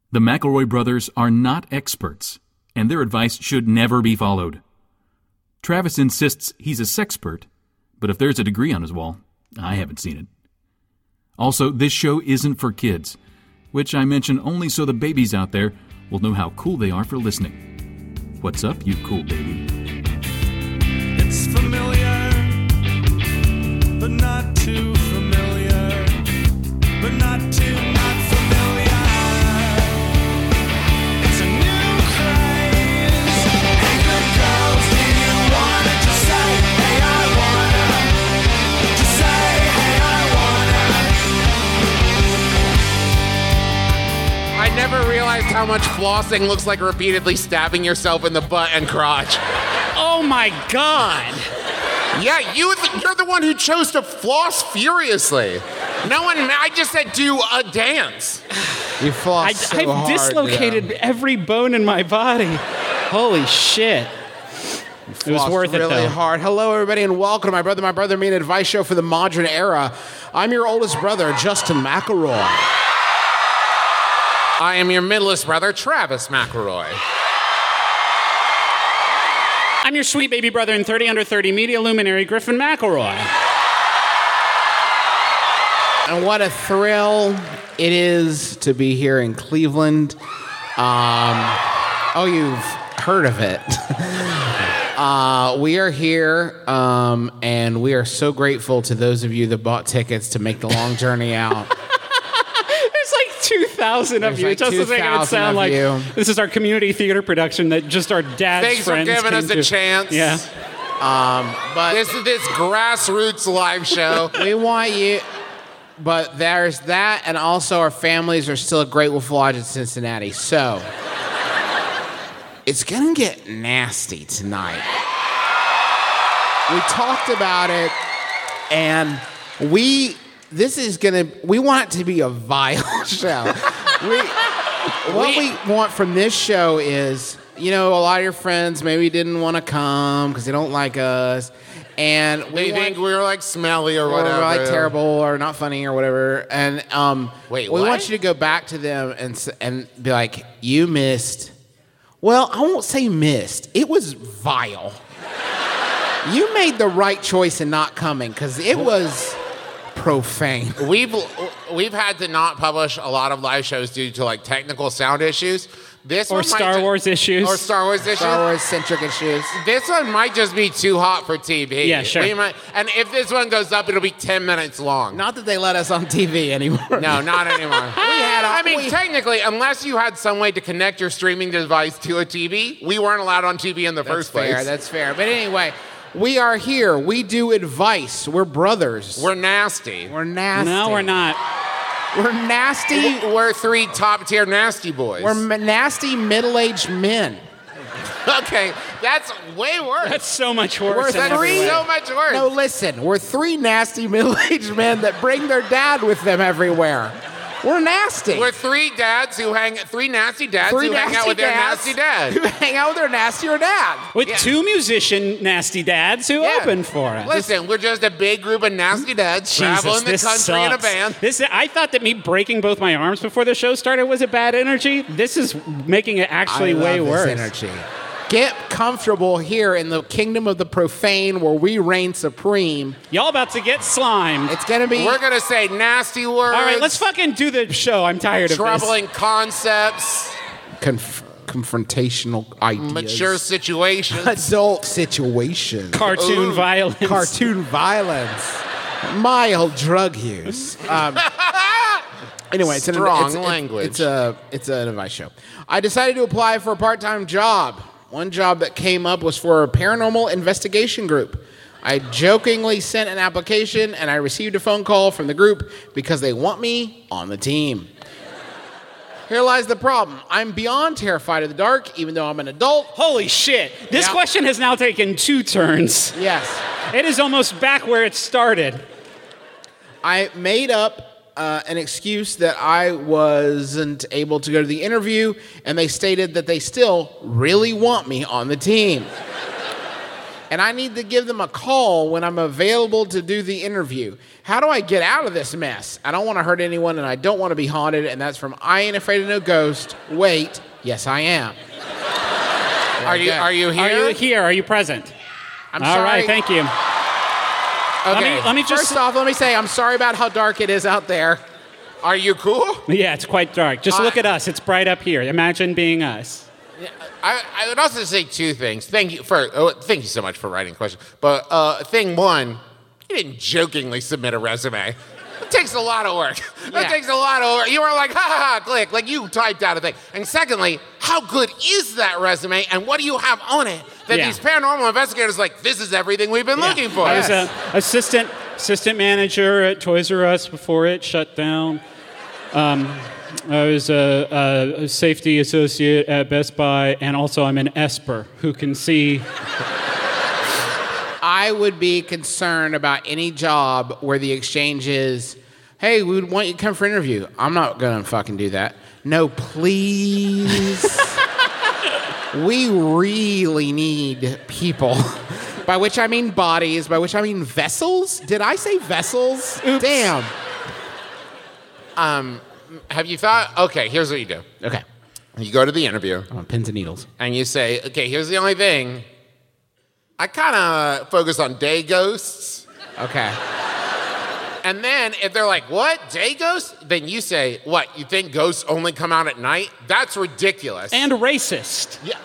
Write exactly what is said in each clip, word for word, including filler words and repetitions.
The McElroy brothers are not experts, and their advice should never be followed. Travis insists he's a sexpert, but if there's a degree on his wall, I haven't seen it. Also, this show isn't for kids, which I mention only so the babies out there will know how cool they are for listening. What's up, you cool baby? It's familiar, but not too familiar, but not too not familiar. It's a new craze. Hey, good girls, do you wanna just say, hey, I wanna? Just say, hey, I wanna. I never realized how much flossing looks like repeatedly stabbing yourself in the butt and crotch. Oh my God. Yeah, you, you're the one who chose to floss furiously. No one, I just said do a dance. You floss I, so I've hard, dislocated yeah. every bone in my body. Holy shit. It was Flossed worth it, really though. hard. Hello, everybody, and welcome to My Brother, My Brother, Me, an advice show for the modern era. I'm your oldest brother, Justin McElroy. I am your middleest brother, Travis McElroy. I'm your sweet baby brother in thirty under thirty media luminary, Griffin McElroy. And what a thrill it is to be here in Cleveland. Um, oh, you've heard of it. uh, we are here, um, and we are so grateful to those of you that bought tickets to make the long journey out. There's like two thousand of There's you. like It just doesn't make it two thousand sound of like you. this is our community theater production that just our dad's Thanks for friends giving came us a to. chance. Yeah. Um, but This is this grassroots live show. we want you. But there's that, and also our families are still at Great Wolf Lodge in Cincinnati. So it's gonna get nasty tonight. We talked about it, and we this is gonna we want it to be a vile show. we, what we want from this show is, you know, a lot of your friends maybe didn't want to come because they don't like us. And we They want, think we were like smelly or or whatever. like terrible or not funny or whatever. And um, Wait, we what? want you to go back to them and s- and be like, you missed. Well, I won't say missed. It was vile. You made the right choice in not coming because it was profane. We've we've had to not publish a lot of live shows due to like technical sound issues. This Or one might Star ju- Wars issues. Or Star Wars issues. Star Wars centric issues. This one might just be too hot for T V. Yeah, sure. We might, and if this one goes up, it'll be ten minutes long. Not that they let us on T V anymore. No, not anymore. we had a- I mean, we- technically, unless you had some way to connect your streaming device to a T V, we weren't allowed on T V in the That's first fair. place. That's fair. But anyway, we are here. We do advice. We're brothers. We're nasty. We're nasty. No, we're not. We're nasty. We're three top tier nasty boys. We're m- nasty middle-aged men. okay, that's way worse. That's so much worse. We're in That's every three- way. so much worse. No, listen. We're three nasty middle-aged men that bring their dad with them everywhere. We're nasty. We're three dads who hang, three nasty dads three who hang out with their dads nasty dad. who hang out with their nastier dad. With Yeah. two musician nasty dads who Yeah. opened for us. Listen, we're just a big group of nasty dads Jesus, traveling the this country in a sucks. band. This, I thought that me breaking both my arms before the show started was a bad energy. This is making it actually I love way this worse. energy. Get comfortable here in the kingdom of the profane where we reign supreme. Y'all about to get slimed. It's going to be... We're gonna say nasty words. All right, let's fucking do the show. I'm tired of this. troubling concepts, Conf- confrontational ideas. mature situations. Adult situations. Cartoon Ooh. violence. Cartoon violence. Mild drug use. Um, anyway, it's Strong an, it's, language. It's, it's a it's an advice show. I decided to apply for a part-time job. One job that came up was for a paranormal investigation group. I jokingly sent an application, and I received a phone call from the group because they want me on the team. Here lies the problem. I'm beyond terrified of the dark, even though I'm an adult. Holy shit. This Yeah. question has now taken two turns. Yes. It is almost back where it started. I made up uh, an excuse that I wasn't able to go to the interview, and they stated that they still really want me on the team. and I need to give them a call when I'm available to do the interview. How do I get out of this mess? I don't want to hurt anyone, and I don't want to be haunted, and that's from I Ain't Afraid of No Ghost. Wait, yes, I am. Are you are you here? Are you here? Are you present? I'm All sorry. right, thank you. Okay. me- let me just- First off, let me say I'm sorry about how dark it is out there. Are you cool? Yeah, it's quite dark. Just I- look at us. It's bright up here. Imagine being us. I, I would also say two things. Thank you for oh, thank you so much for writing the question. But uh, thing one, you didn't jokingly submit a resume. It takes a lot of work. Yeah. It takes a lot of work. You were like, ha ha ha, click, like you typed out a thing. And secondly, how good is that resume, and what do you have on it that Yeah. these paranormal investigators are like, this is everything we've been looking for? I was a assistant assistant manager at Toys R Us before it shut down. Um, I was a, a, a safety associate at Best Buy, and also I'm an Esper who can see. I would be concerned about any job where the exchange is, hey, we would want you to come for an interview. I'm not going to fucking do that. No, please. We really need people. By which I mean bodies, by which I mean vessels. Did I say vessels? Damn. Have you thought? Okay, here's what you do. Okay. You go to the interview, I'm on pins and needles. and you say, okay, here's the only thing. I kind of focus on day ghosts. Okay. And then if they're like, what, day ghosts? Then you say, what, you think ghosts only come out at night? That's ridiculous. And racist. yeah.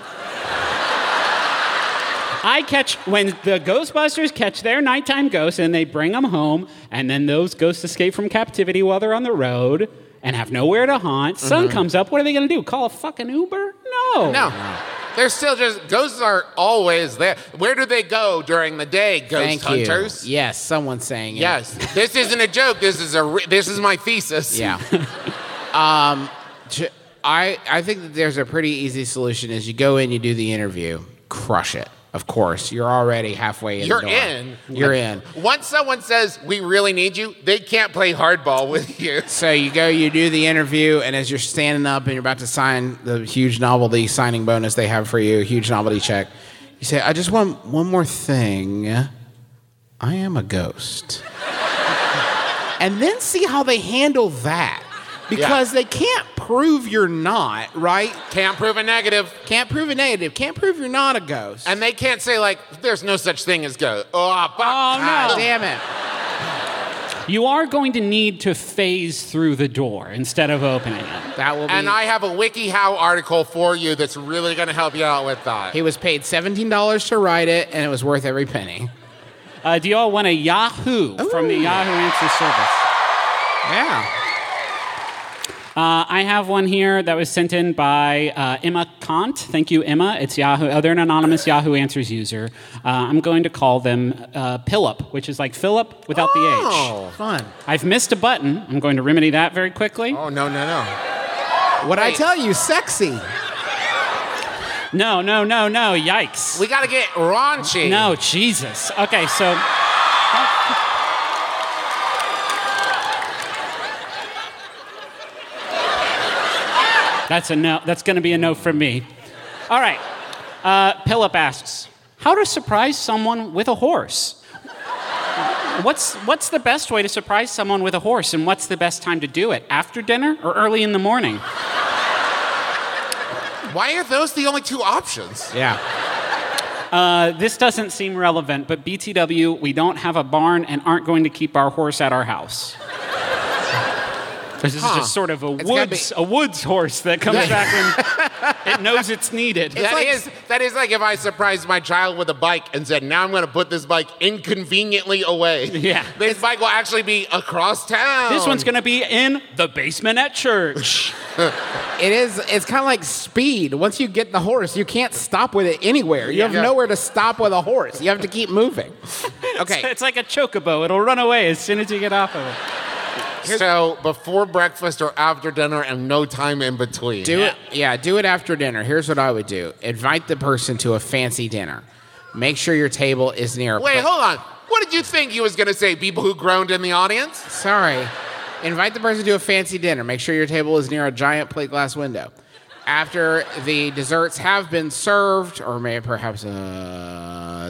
I catch, when the Ghostbusters catch their nighttime ghosts and they bring them home, and then those ghosts escape from captivity while they're on the road and have nowhere to haunt. Sun comes up, what are they going to do? Call a fucking Uber? No. No. They're still just, ghosts are always there. Where do they go during the day, ghost Thank hunters? you. Yes, someone's saying it. Yes. This isn't a joke. This is a. Re- this is my thesis. Yeah. um, j- I I think that there's a pretty easy solution. Is you go in, you do the interview, crush it. Of course, you're already halfway in. You're the door. in. You're in. Once someone says we really need you, they can't play hardball with you. So you go, you do the interview, and as you're standing up and you're about to sign the huge novelty signing bonus they have for you, huge novelty check, you say, "I just want one more thing. I am a ghost." And then see how they handle that. Because they can't prove you're not, right? Can't prove a negative. Can't prove a negative. Can't prove you're not a ghost. And they can't say, like, there's no such thing as ghost. Oh, fuck. Oh, no. God damn it. You are going to need to phase through the door instead of opening it. That will be. And I have a WikiHow article for you that's really going to help you out with that. He was paid seventeen dollars to write it, and it was worth every penny. Uh, do you all want a Yahoo from the Ooh. Yahoo Answer Service? Yeah. Uh, I have one here that was sent in by uh, Emma Kant. Thank you, Emma. It's Yahoo. Oh, they're an anonymous Yahoo Answers user. Uh, I'm going to call them uh, Pillip, which is like Philip without the H. Oh. Fun. I've missed a button. I'm going to remedy that very quickly. Oh, no, no, no. What'd I Wait. tell you? Sexy. No, no, no, no. Yikes. We got to get raunchy. No, Jesus. Okay, so. That's a no. That's going to be a no from me. All right. Uh, Philip asks, how to surprise someone with a horse? What's what's the best way to surprise someone with a horse, and what's the best time to do it? After dinner or early in the morning? Why are those the only two options? Yeah. Uh, this doesn't seem relevant, but B T W, we don't have a barn and aren't going to keep our horse at our house. This is Huh. just sort of a It's gotta woods, a woods horse that comes back when it knows it's needed. That is that is like if I surprised my child with a bike and said, now I'm going to put this bike inconveniently away. Yeah. This bike will actually be across town. This one's going to be in the basement at church. It is. It's kind of like speed. Once you get the horse, you can't stop with it anywhere. You have Yeah. nowhere to stop with a horse. You have to keep moving. Okay. It's like a chocobo. It'll run away as soon as you get off of it. So before breakfast or after dinner and no time in between. Do it. Yeah, do it after dinner. Here's what I would do. Invite the person to a fancy dinner. Make sure your table is near a Wait, pla- hold on. What did you think he was going to say? People who groaned in the audience? Sorry. Invite the person to a fancy dinner. Make sure your table is near a giant plate glass window. After the desserts have been served, or may perhaps a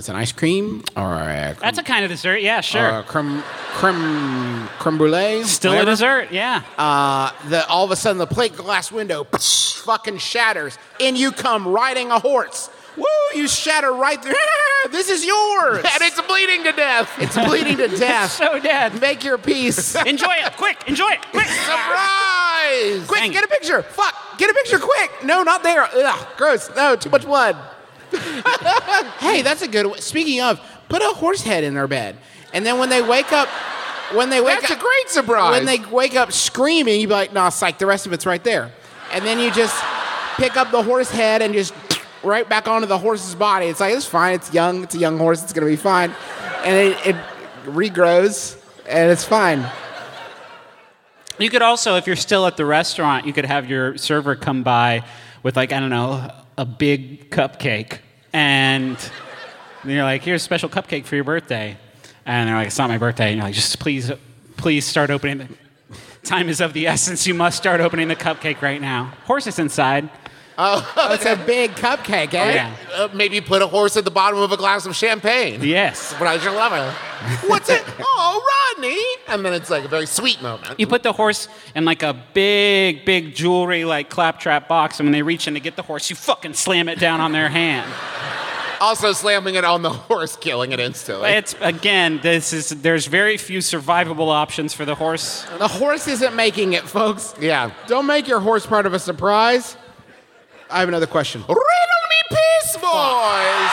it's an ice cream or a That's a kind of dessert. Yeah, or sure. a creme creme creme brulee. Still whatever. a dessert. Yeah. Uh, the all of a sudden the plate glass window fucking shatters, and you come riding a horse. Woo! You shatter right there. This is yours. And it's bleeding to death. It's bleeding to death. So dead. Make your peace. Enjoy it. Quick. Enjoy it. Quick. Surprise! Quick, Dang. get a picture. Fuck, get a picture quick. No, not there. Ugh, gross. No, too much blood. Hey, that's a good one. Speaking of, put a horse head in their bed. And then when they wake up, when they wake That's up, a great surprise. when they wake up screaming, you be like, nah, psych, the rest of it's right there. And then you just pick up the horse head and just right back onto the horse's body. It's like, it's fine. It's young. It's a young horse. It's going to be fine. And it, it regrows, and it's fine. You could also, if you're still at the restaurant, you could have your server come by with, like, I don't know, a big cupcake. And you're like, here's a special cupcake for your birthday. And they're like, it's not my birthday. And you're like, just please, please start opening the... Time is of the essence. You must start opening the cupcake right now. Horse is inside. Oh, it's a big cupcake, eh? Yeah. Uh, maybe put a horse at the bottom of a glass of champagne. Yes. Surprise your lover. What's it? Oh, Rodney. And then it's like a very sweet moment. You put the horse in like a big, big jewelry, like claptrap box, and when they reach in to get the horse, you fucking slam it down on their hand. Also slamming it on the horse, killing it instantly. It's again, this is there's very few survivable options for the horse. The horse isn't making it, folks. Yeah. Don't make your horse part of a surprise. I have another question. Riddle me peace, boys.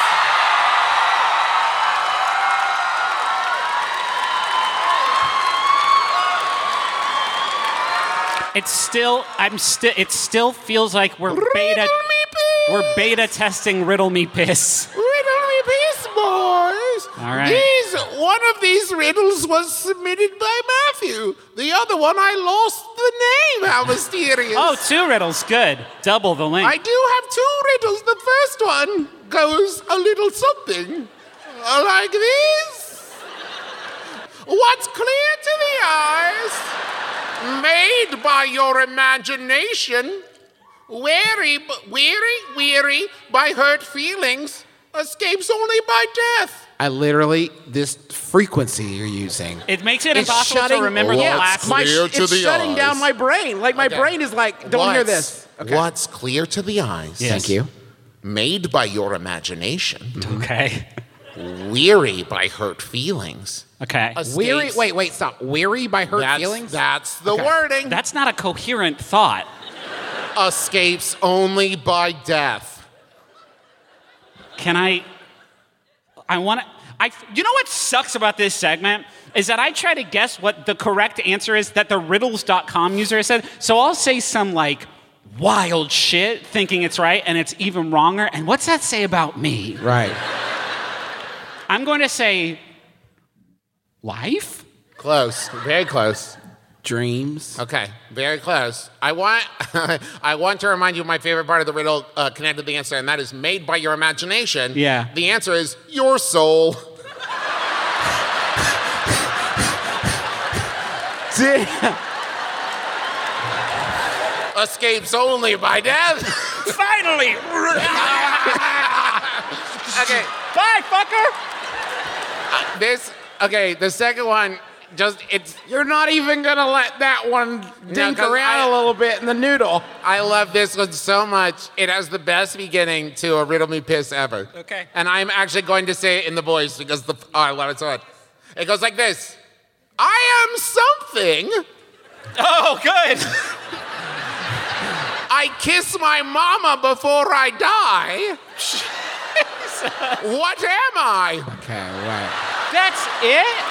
It's still, I'm still, it still feels like we're beta, Riddle me peace. we're beta testing Riddle Me Piss. Riddle me peace, boys. All right. These, one of these riddles was submitted by Matthew. The other one, I lost the name. How mysterious. Oh, two riddles, good. Double the link. I do have two riddles. The first one goes a little something uh, like this. What's clear to the eyes, made by your imagination, weary, weary, weary by hurt feelings, escapes only by death. I literally, this frequency you're using. It makes it It's impossible shutting- to remember the What's last clear one. to it's the shutting eyes. down my brain. Like, my Okay. brain is like, don't hear What's- this. Okay. What's clear to the eyes, Yes. Thank you. made by your imagination, Okay. weary by hurt feelings. Okay. escapes- Weary, wait, wait, stop. Weary by hurt that's, feelings? That's the Okay. wording. That's not a coherent thought. Escapes only by death. Can I? I want to. I. You know what sucks about this segment is that I try to guess what the correct answer is that the riddles dot com user said. So I'll say some like wild shit thinking it's right and it's even wronger. And what's that say about me? Right. I'm going to say life. Close. Very close. Dreams. Okay, very close. I want I want to remind you of my favorite part of the riddle uh, connected to the answer, and that is made by your imagination. Yeah. The answer is your soul. Damn. Escapes only by death. Finally. Okay, Bye, fucker. this okay, the second one just it's You're not even going to let that one dink 'cause around I- a little bit in the noodle. I love this one so much. It has the best beginning to a Riddle Me Piss ever. Okay. And I'm actually going to say it in the voice because the oh, I love it so much. It goes like this. I am something. Oh, good. I kiss my mama before I die. What am I? Okay, right. That's it?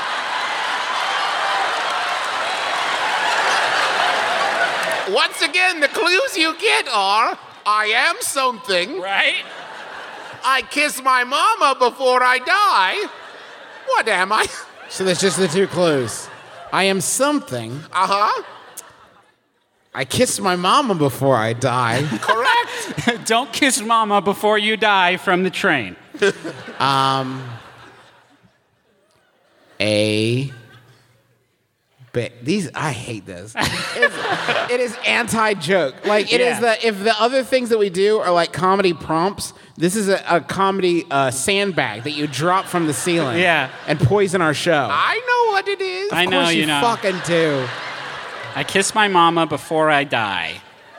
Once again, the clues you get are I am something. Right? I kiss my mama before I die. What am I? So there's just the two clues. I am something. Uh huh. I kissed my mama before I die. Correct. Don't kiss mama before you die from the train. A But these, I hate this. It's, it is anti-joke. Like it Yeah. is the if the other things that we do are like comedy prompts. This is a, a comedy uh, sandbag that you drop from the ceiling. Yeah. And poison our show. I know what it is. I of know course you you know. fucking do. I kiss my mama before I die.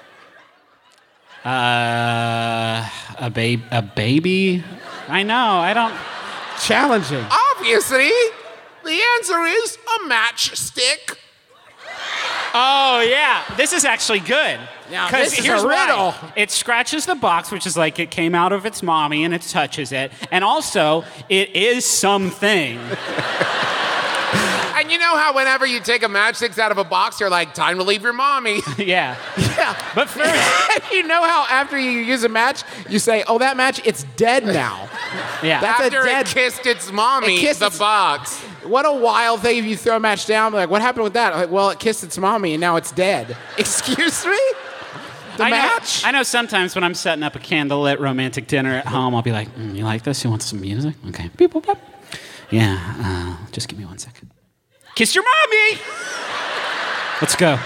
Uh, a babe, a baby. I know. I don't. Challenging. Obviously, the answer is a matchstick. Oh yeah, this is actually good. Now, 'Cause this is here's a why. riddle. It scratches the box, which is like it came out of its mommy and it touches it, and also it is something. And you know how whenever you take a matchsticks out of a box, you're like, time to leave your mommy. Yeah. Yeah. But first, You know how after you use a match, you say, "Oh, that match, it's dead now." yeah. That's a After dead- it kissed its mommy, It kissed the its- box. What a wild thing if you throw a match down. Like, what happened with that? Like, well, it kissed its mommy and now it's dead. Excuse me? The I know, match? I know sometimes when I'm setting up a candlelit romantic dinner at home, I'll be like, mm, you like this? You want some music? Okay. Beep, boop, boop. Yeah, uh, just give me one second. Kiss your mommy! Let's go.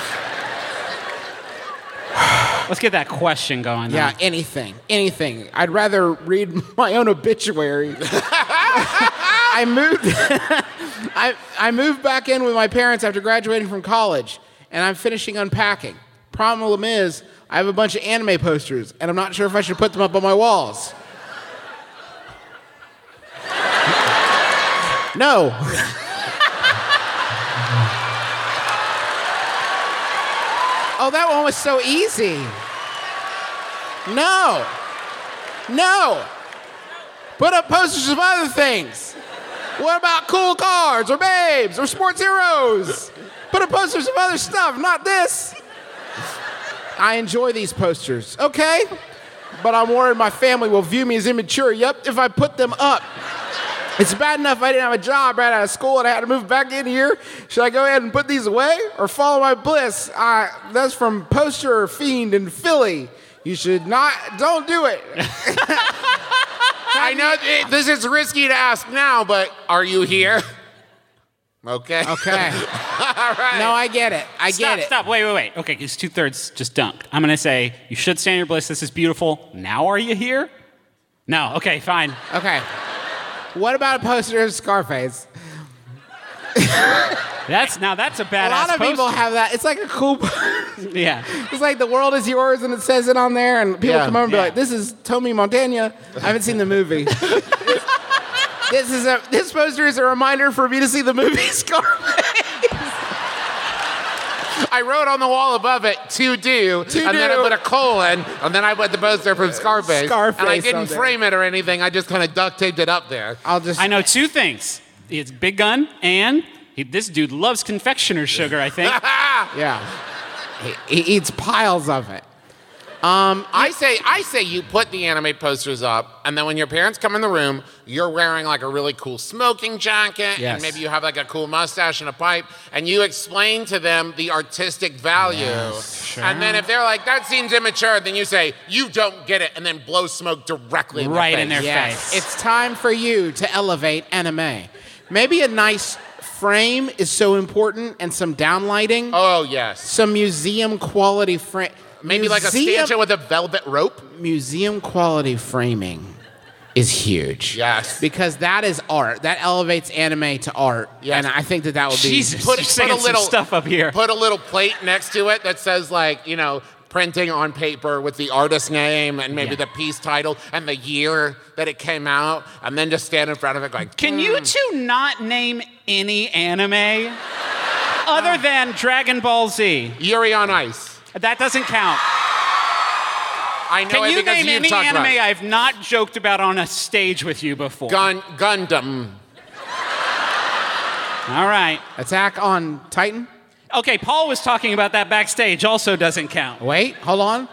Let's get that question going. Yeah, now. anything. Anything. I'd rather read my own obituary. I moved I, I moved back in with my parents after graduating from college, and I'm finishing unpacking. Problem is, I have a bunch of anime posters, and I'm not sure if I should put them up on my walls. No. Oh, that one was so easy. No. No. Put up posters of other things. What about cool cars or babes or sports heroes? Put up posters of other stuff, not this. I enjoy these posters, okay? But I'm worried my family will view me as immature, yep, if I put them up. It's bad enough I didn't have a job right out of school and I had to move back in here. Should I go ahead and put these away or follow my bliss? Uh, that's from Poster Fiend in Philly. You should not, don't do it. I know it, this is risky to ask now, but are you here? Okay. Okay. All right. No, I get it. I Stop, get it. stop. Wait, wait, wait. Okay, because two thirds just dunked. I'm going to say, you should stand your bliss. This is beautiful. Now are you here? No. Okay, fine. Okay. What about a poster of Scarface? That's now that's a badass A lot of people poster. have that. It's like a cool. Yeah. It's like the world is yours, and it says it on there, and people Yeah. come over and be Yeah. like, "This is Tommy Montana." I haven't seen the movie. This is a this poster is a reminder for me to see the movie Scarface. I wrote on the wall above it, to do, To and then I do. put a colon, and then I put the poster from Scarface. Scarface And I on didn't there. frame it or anything. I just kind of duct taped it up there. I'll just. I know two things. It's Big Gun and he, this dude loves confectioner's sugar, I think. Yeah. He, he eats piles of it. I say, I say you put the anime posters up, and then when your parents come in the room, you're wearing like a really cool smoking jacket, Yes. and maybe you have like a cool mustache and a pipe, and you explain to them the artistic value. And then if they're like, that seems immature, then you say, you don't get it, and then blow smoke directly in Right their in face. their Yes. face. It's time for you to elevate anime. Maybe a nice frame is so important, and some downlighting. Oh, yes. Some museum quality frame. Maybe like a stanchion with a velvet rope. Museum quality framing is huge. Yes. Because that is art. That elevates anime to art. Yes. And I think that that would be. Jesus, Put, you're put saying a some little stuff up here. Put a little plate next to it that says like, you know, printing on paper with the artist name and maybe Yeah. the piece title and the year that it came out, and then just stand in front of it going, Can you two not name any anime other than Dragon Ball Z? Yuri on Ice. That doesn't count. I know Can it you because name you've any talked anime about it. I've not joked about on a stage with you before? Gun Gundam. All right. Attack on Titan? Okay, Paul was talking about that backstage. Also doesn't count. Wait, hold on.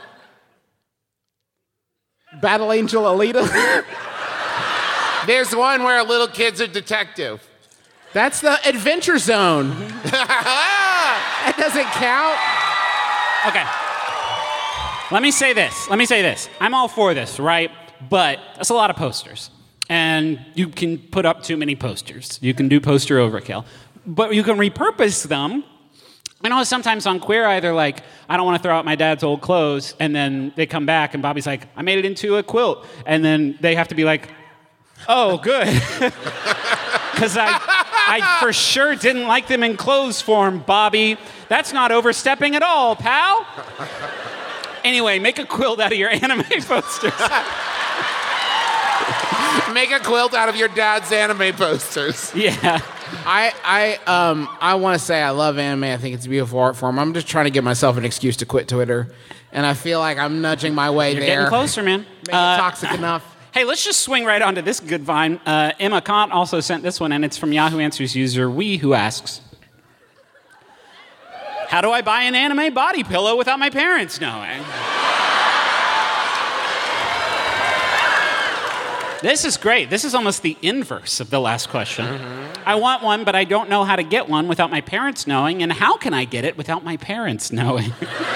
Battle Angel Alita? There's one where a little kid's a detective. That's the Adventure Zone. That doesn't count. Okay. Let me say this. Let me say this. I'm all for this, right? But that's a lot of posters. And you can put up too many posters. You can do poster overkill. but you can repurpose them. I know sometimes on Queer Eye, they're like, I don't want to throw out my dad's old clothes. And then they come back, and Bobby's like, I made it into a quilt. And then they have to be like, oh, good. Because I, I for sure didn't like them in clothes form, Bobby. That's not overstepping at all, pal. Anyway, make a quilt out of your anime posters. Make a quilt out of your dad's anime posters. Yeah. I I um I want to say I love anime. I think it's a beautiful art form. I'm just trying to give myself an excuse to quit Twitter, and I feel like I'm nudging my way You're there. getting closer, man. Make Uh, it toxic enough. Hey, let's just swing right onto this good vine. Uh, Emma Kant also sent this one, and it's from Yahoo Answers user We, who asks, how do I buy an anime body pillow without my parents knowing? This is great. This is almost the inverse of the last question. Mm-hmm. I want one, but I don't know how to get one without my parents knowing, and how can I get it without my parents knowing?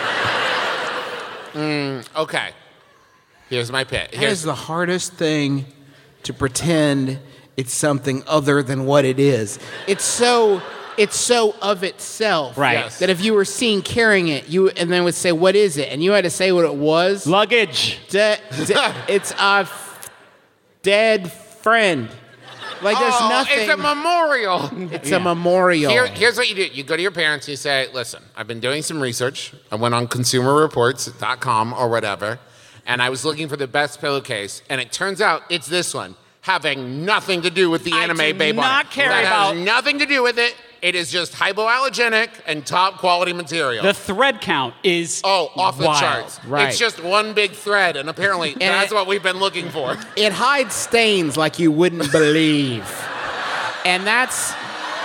mm, okay. Here's my pit. That Here's is the hardest thing to pretend it's something other than what it is. It's so it's so of itself. Right. Yes. That if you were seen carrying it, you and then would say, what is it? And you had to say what it was. Luggage. De- de- it's a f- dead friend. Like there's oh, nothing. it's a memorial. It's a memorial. Here, here's what you do. You go to your parents, you say, listen, I've been doing some research. I went on consumer reports dot com or whatever, and I was looking for the best pillowcase, and it turns out it's this one, having nothing to do with the I anime do babe on not it. care that about- has nothing to do with it. It is just hypoallergenic and top quality material. The thread count is oh, off the wild. charts. Right. It's just one big thread, and apparently that's it- what we've been looking for. It hides stains like you wouldn't believe. And that's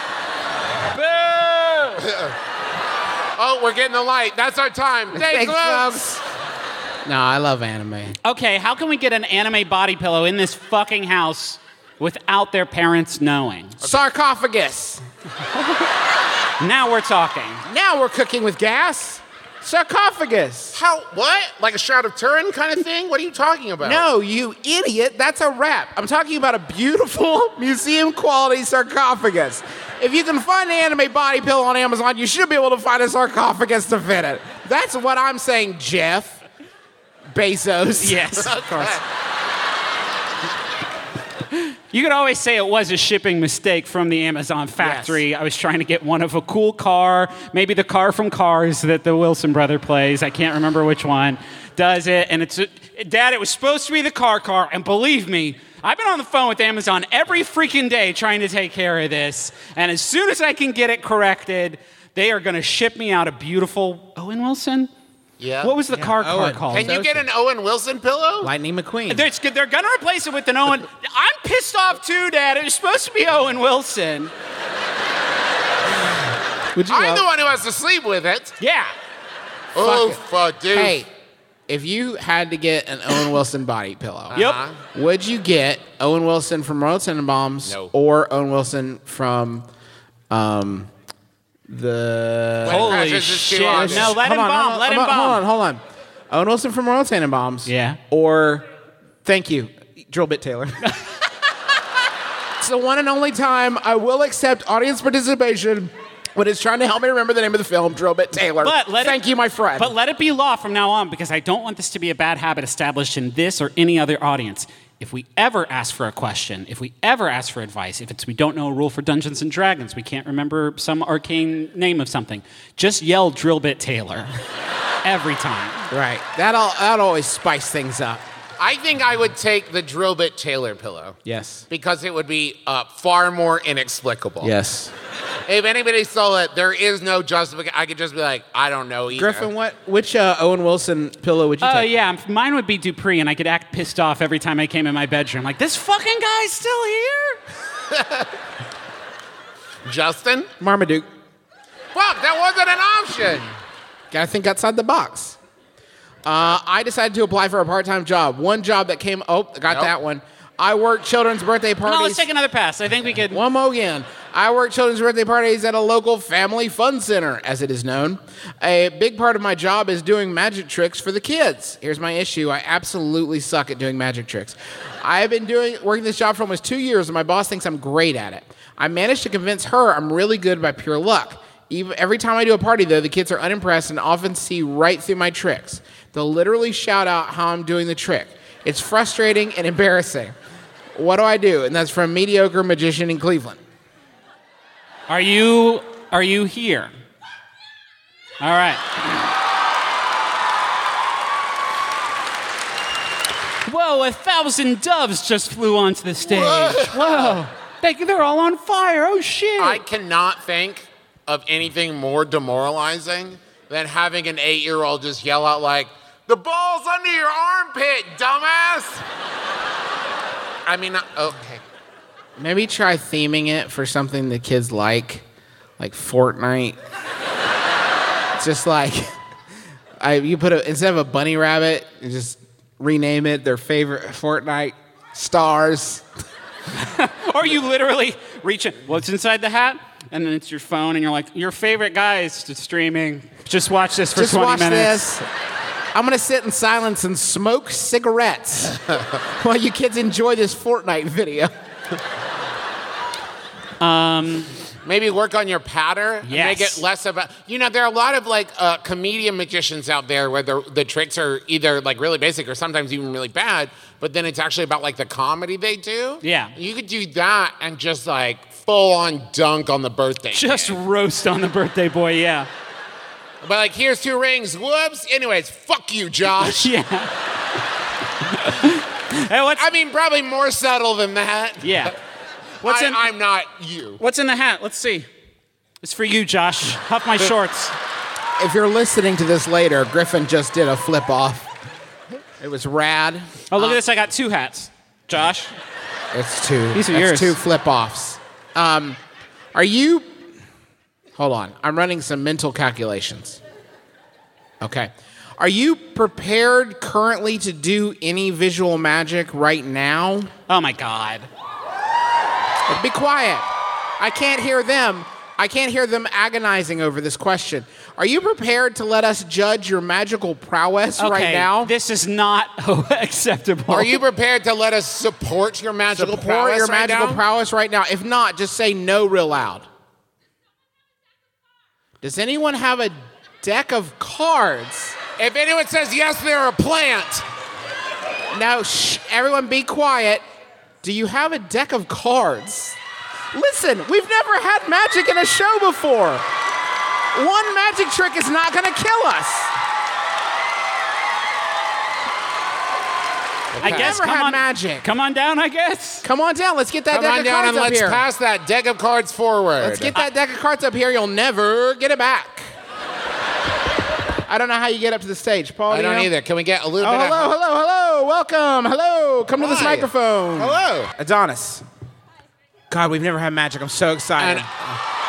Oh, we're getting the light. That's our time. Thanks, Thanks, folks. no, I love anime. Okay, how can we get an anime body pillow in this fucking house without their parents knowing? Sarcophagus. Now we're talking. Now we're cooking with gas. Sarcophagus. How? What? Like a Shroud of Turin kind of thing? What are you talking about? No, you idiot. That's a wrap. I'm talking about a beautiful museum quality sarcophagus. If you can find an anime body pillow on Amazon, you should be able to find a sarcophagus to fit it. That's what I'm saying, Jeff Bezos. Yes, of course. You could always say it was a shipping mistake from the Amazon factory. Yes. I was trying to get one of a cool car, maybe the car from Cars that the Wilson brother plays. I can't remember which one does it. And it's, a, Dad, it was supposed to be the car car. And believe me, I've been on the phone with Amazon every freaking day trying to take care of this. And as soon as I can get it corrected, they are going to ship me out a beautiful Owen Wilson. Yeah. What was the car car Owen. called? Can you get an Owen Wilson pillow? Lightning McQueen. They're, they're gonna replace it with an Owen. I'm pissed off too, Dad. It was supposed to be Owen Wilson. Would you I'm love- the one who has to sleep with it. Yeah. Oh, it. fuck, dude. Hey, if you had to get an Owen Wilson body pillow, Yep. Uh-huh. would you get Owen Wilson from Royal Tenenbaums No. or Owen Wilson from um, the... When Holy Crashes is too shit. obvious. No, let him Hold on, bomb. hold on, Let him hold on, bomb. Hold on, hold on. Owen Wilson from Royal Tenenbaums. Yeah. Or, thank you, Drill Bit Taylor. It's the one and only time I will accept audience participation when it's trying to help me remember the name of the film, Drill Bit Taylor. But let thank it, you, my friend. But let it be law from now on, because I don't want this to be a bad habit established in this or any other audience. If we ever ask for a question, if we ever ask for advice, if it's we don't know a rule for Dungeons and Dragons, we can't remember some arcane name of something, just yell Drill Bit Taylor every time. Right. That'll, that'll always spice things up. I think I would take the Drill Bit Taylor pillow. Yes. Because it would be uh, far more inexplicable. Yes. If anybody stole it, there is no justification. I could just be like, I don't know either. Griffin, what? Which uh, Owen Wilson pillow would you Oh, take? yeah, mine would be Dupree, and I could act pissed off every time I came in my bedroom. Like, this fucking guy's still here? Justin? Marmaduke. Fuck, that wasn't an option. Gotta think outside the box. Uh, I decided to apply for a part-time job. One job that came. Oh, I got Nope. that one. I work children's birthday parties. No, let's take another pass. I think we could. One more again. I work children's birthday parties at a local family fun center, as it is known. A big part of my job is doing magic tricks for the kids. Here's my issue. I absolutely suck at doing magic tricks. I've been doing working this job for almost two years, and my boss thinks I'm great at it. I managed to convince her I'm really good by pure luck. Even, every time I do a party, though, the kids are unimpressed and often see right through my tricks. They'll literally shout out how I'm doing the trick. It's frustrating and embarrassing. What do I do? And that's from Mediocre Magician in Cleveland. Are you are you here? All right. Whoa, a thousand doves just flew onto the stage. Whoa. They, they're all on fire. Oh, shit. I cannot think of anything more demoralizing than having an eight-year-old just yell out like, "The ball's under your armpit, dumbass!" I mean, okay. Maybe try theming it for something the kids like, like Fortnite. Just like, I you put a instead of a bunny rabbit, you just rename it their favorite Fortnite stars. Or you literally reach in, what's inside the hat? And then it's your phone, and you're like, your favorite guy is just streaming. Just watch this for Just twenty watch minutes. this. I'm gonna sit in silence and smoke cigarettes while you kids enjoy this Fortnite video. Um, Maybe work on your patter and make Yes. it less about. You know, there are a lot of like uh, comedian magicians out there where the the tricks are either like really basic or sometimes even really bad, but then it's actually about like the comedy they do. Yeah. You could do that and just like full on dunk on the birthday. just kid. roast on the birthday boy, yeah. But like, here's two rings. Whoops. Anyways, fuck you, Josh. Yeah. Hey, what's, I mean, probably more subtle than that. yeah. What's I, in, I'm not you. what's in the hat? Let's see. It's for you, Josh. Huff my shorts. If you're listening to this later, Griffin just did a flip off. It was rad. Oh, look at this. I got two hats. Josh. It's two. These are That's yours. two flip offs. Um, are you? Hold on. I'm running some mental calculations. Okay. Are you prepared currently to do any visual magic right now? Oh, my God. Be quiet. I can't hear them. I can't hear them agonizing over this question. Are you prepared to let us judge your magical prowess Okay, right now? this is not acceptable. Are you prepared to let us support your magical Support prowess your right magical now? prowess right now. If not, just say no real loud. Does anyone have a deck of cards? If anyone says yes, they're a plant. Now, shh, everyone be quiet. Do you have a deck of cards? Listen, we've never had magic in a show before. One magic trick is not going to kill us. I guess Never come had on, magic. Come on down, I guess. Come on down. Let's get that Come deck on of down cards and up let's here. pass that deck of cards forward. Let's get that deck of cards up here. You'll never get it back. I don't know how you get up to the stage. Paul, I do you don't know? either. Can we get a little Oh, bit hello, of... hello, hello. Welcome. Hello. Come to this Hi. microphone. Hello. Adonis. God, we've never had magic. I'm so excited. And-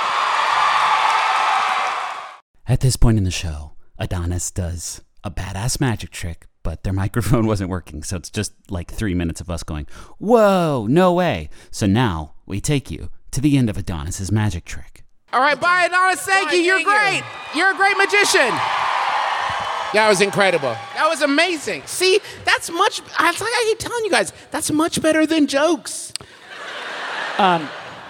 At this point in the show, Adonis does a badass magic trick, but their microphone wasn't working, so it's just like three minutes of us going, whoa, no way. So now we take you to the end of Adonis's magic trick. All right, bye, Adonis. Thank Bye, you. You're thank you. great. You're a great magician. That was incredible. That was amazing. See, that's much, it's like I keep telling you guys, that's much better than jokes. I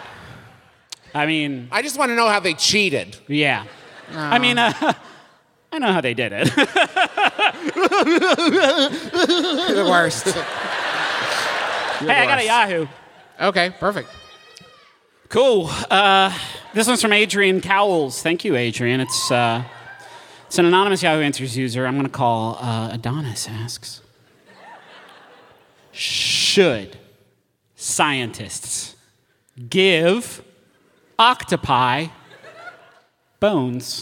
mean, I just want to know how they cheated. yeah. I mean, uh, I know how they did it. You're the worst. Hey, I got a Yahoo. Okay, perfect. Cool. Uh, this one's from Adrian Cowles. Thank you, Adrian. It's uh, it's an anonymous Yahoo Answers user. I'm going to call uh, Adonis asks, should scientists give octopi bones?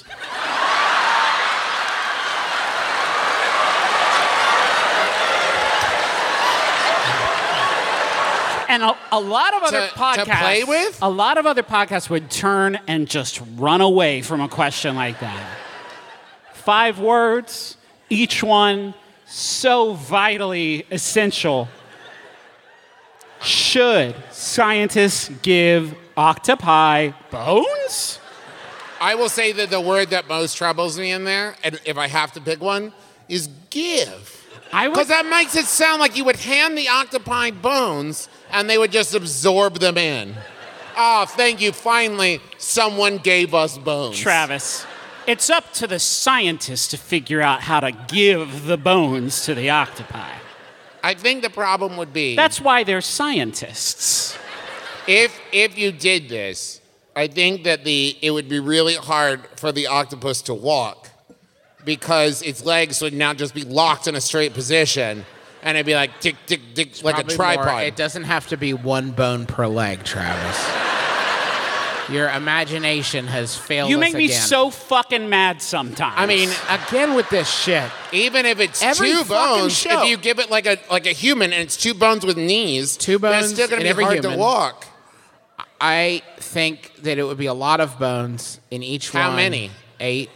And a, a lot of other To- to podcasts, play with? a lot of other podcasts would turn and just run away from a question like that. Five words, each one so vitally essential. Should should scientists give octopi bones? I will say that the word that most troubles me in there, and if I have to pick one, is give. I would. Because that makes it sound like you would hand the octopi bones and they would just absorb them in. Oh, thank you. Finally, someone gave us bones. Travis, it's up to the scientists to figure out how to give the bones to the octopi. I think the problem would be That's why they're scientists. if if you did this, I think that the it would be really hard for the octopus to walk because its legs would now just be locked in a straight position and it'd be like tick tick tick like a Probably tripod. more. It doesn't have to be one bone per leg, Travis. Your imagination has failed You us make me again. so fucking mad sometimes. I mean, again with this shit. Even if it's Every two fucking bones, show. if you give it like a like a human and it's two bones with knees, Two that's bones still gonna in be every hard to human. walk. I think that it would be a lot of bones in each one. How many? Eight.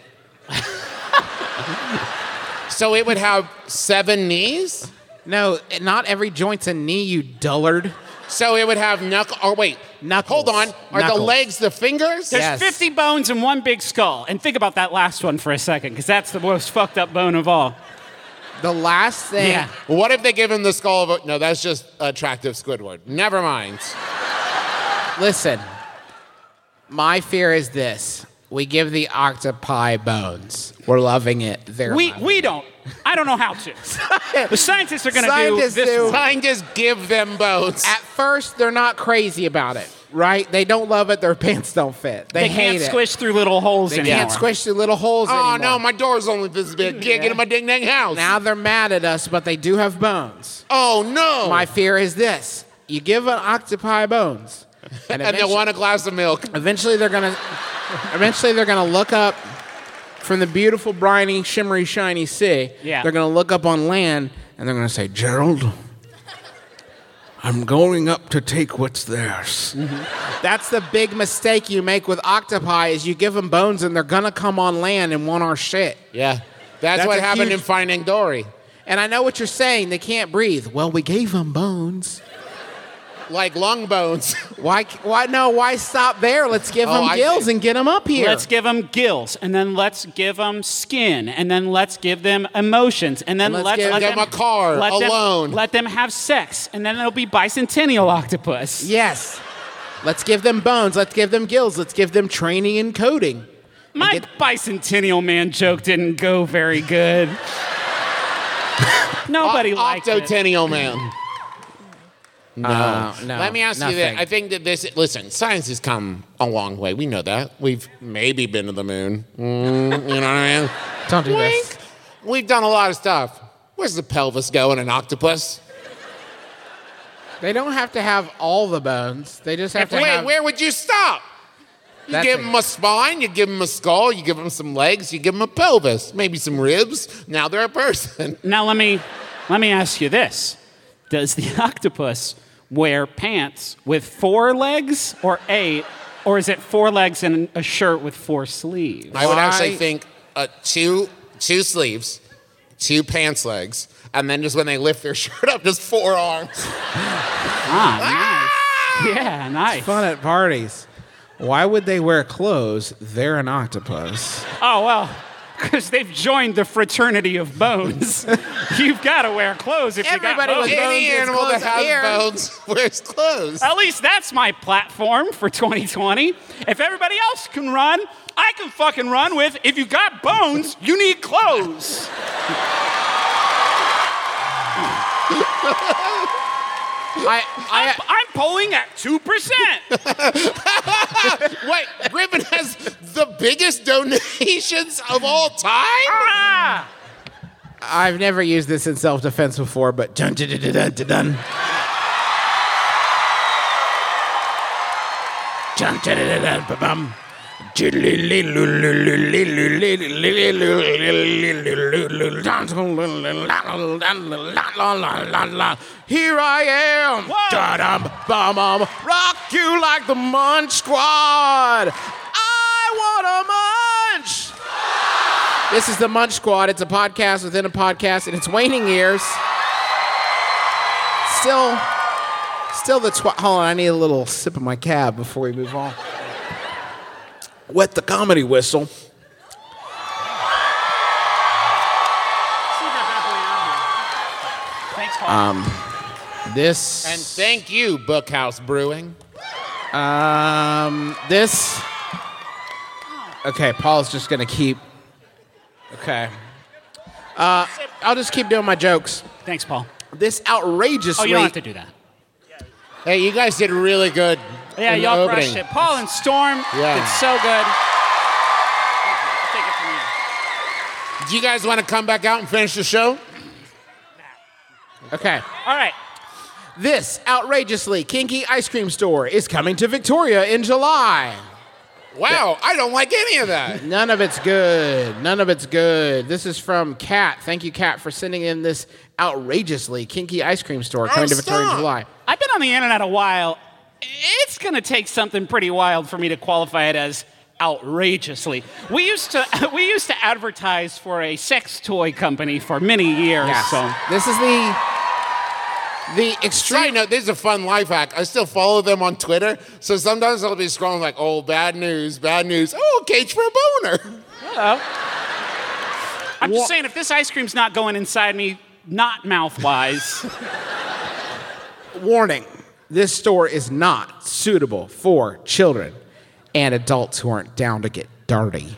So it would have seven knees? No, not every joint's a knee, you dullard. So it would have knuckle. Oh wait, Knuckles. hold on. Are the Knuckles. legs the fingers? There's Yes. fifty bones in one big skull. And think about that last one for a second, because that's the most fucked up bone of all. The last thing. Yeah. What if they give him the skull of a... No, that's just attractive Squidward. Never mind. Listen, my fear is this. We give the octopi bones. We're loving it. They're We loving we don't. I don't know how to. The scientists are going to do Scientists this. do. one. Scientists give them bones. At first, they're not crazy about it, right? They don't love it. Their pants don't fit. They, They hate can't it. squish through little holes They anymore. can't squish through little holes Oh anymore. no, my door's only this big. Can't get in my ding dang house. Now they're mad at us, but they do have bones. oh no. My fear is this. You give an octopi bones. And, and they eventually, want a glass of milk. eventually they're gonna eventually they're gonna look up from the beautiful, briny, shimmery, shiny sea. Yeah. They're gonna look up on land and they're gonna say, Gerald, I'm going up to take what's theirs. That's the big mistake you make with octopi is you give them bones and they're gonna come on land and want our shit. Yeah. That's, That's what a happened huge- in Finding Dory. And I know what you're saying. They can't breathe. Well, we gave them bones. Like lung bones. Why? Why? No. Why stop there? Let's give Oh, them I gills see. and get them up here. Let's give them gills, and then let's give them skin, and then let's give them emotions, and then And let's let's give let them a car, let alone. Them, let them have sex, and then it'll be bicentennial octopus. Yes. Let's give them bones. Let's give them gills. Let's give them training and coding. My get- bicentennial man joke didn't go very good. Nobody liked it. Octotennial man. No. Uh, no. Let me ask nothing. you that. I think that this, listen, science has come a long way. We know that. We've maybe been to the moon. Mm, you know what I mean? Don't do Wink. this. We've done a lot of stuff. Where's the pelvis go in an octopus? They don't have to have all the bones. They just have to Wait, have. where would you stop? You That's give a- him a spine, you give him a skull, you give him some legs, you give him a pelvis, maybe some ribs. Now they're a person. Now let me let me ask you this: does the octopus wear pants with four legs or eight, or is it four legs and a shirt with four sleeves? I would Why- actually think uh, two two sleeves, two pants legs, and then just when they lift their shirt up, just four arms. Ah, nice. Yeah, nice. Fun at parties. Why would they wear clothes? They're an octopus. Oh well, because they've joined the fraternity of bones. You've got to wear clothes if Everybody you got was bones. bones Any gets animal that clothes has here. bones wears clothes. At least that's my platform for twenty twenty. If everybody else can run, I can fucking run with, if you got bones, you need clothes. I, I'm, I, I'm polling at two percent. Wait, Griffin has the biggest donations of all time? Ah! I've never used this in self-defense before, but dun dun dun dun dun dun. Dun dun dun dun dun bum. Here I am, da-dum, bum-bum, rock you like the Munch Squad. I want a munch. This is the Munch Squad. It's a podcast within a podcast, and it's waning years. Still, Still the twi- hold on, I need a little sip of my cab before we move on. Wet the comedy whistle. Thanks, Paul. Um, this And thank you, Bookhouse Brewing. um this. Okay, Paul's just gonna keep. Okay. Uh, I'll just keep doing my jokes. Thanks, Paul. This outrageously. Oh, you don't have to do that. Hey, you guys did really good. Yeah, in the y'all opening. crushed it. Paul and Storm Yeah. did so good. I'll take it from you. Do you guys want to come back out and finish the show? Okay. All right. This outrageously kinky ice cream store is coming to Victoria in July. Wow, I don't like any of that. None of it's good. None of it's good. This is from Kat. Thank you, Kat, for sending in this outrageously kinky ice cream store coming to Victoria in stop. July. I've been on the internet a while. It's going to take something pretty wild for me to qualify it as outrageously. We used to we used to advertise for a sex toy company for many years. Yes. So This is the the Side extreme. note, this is a fun life hack. I still follow them on Twitter, so sometimes I'll be scrolling like, oh, bad news, bad news. Oh, cage for a boner. I'm just saying, if this ice cream's not going inside me, not mouth-wise. Warning: this store is not suitable for children and adults who aren't down to get dirty.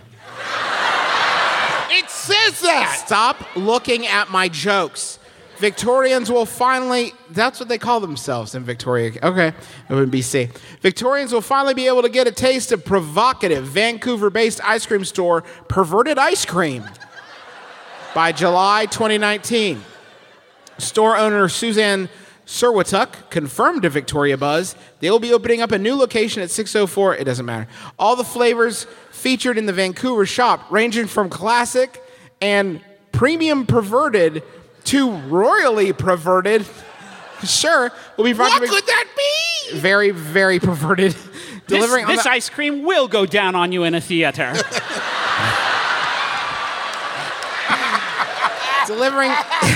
It says that. Stop looking at my jokes. Victorians will finally, that's what they call themselves in Victoria. Okay, in B C. Victorians will finally be able to get a taste of provocative Vancouver-based ice cream store Perverted Ice Cream by July twenty nineteen. Store owner Suzanne Serwatuk confirmed to Victoria Buzz they will be opening up a new location at six oh four. It doesn't matter. All the flavors featured in the Vancouver shop, ranging from classic and premium perverted to royally perverted, sure, will be brought What to Vic- could that be? very, very perverted. This, delivering on this the- ice cream will go down on you in a theater. delivering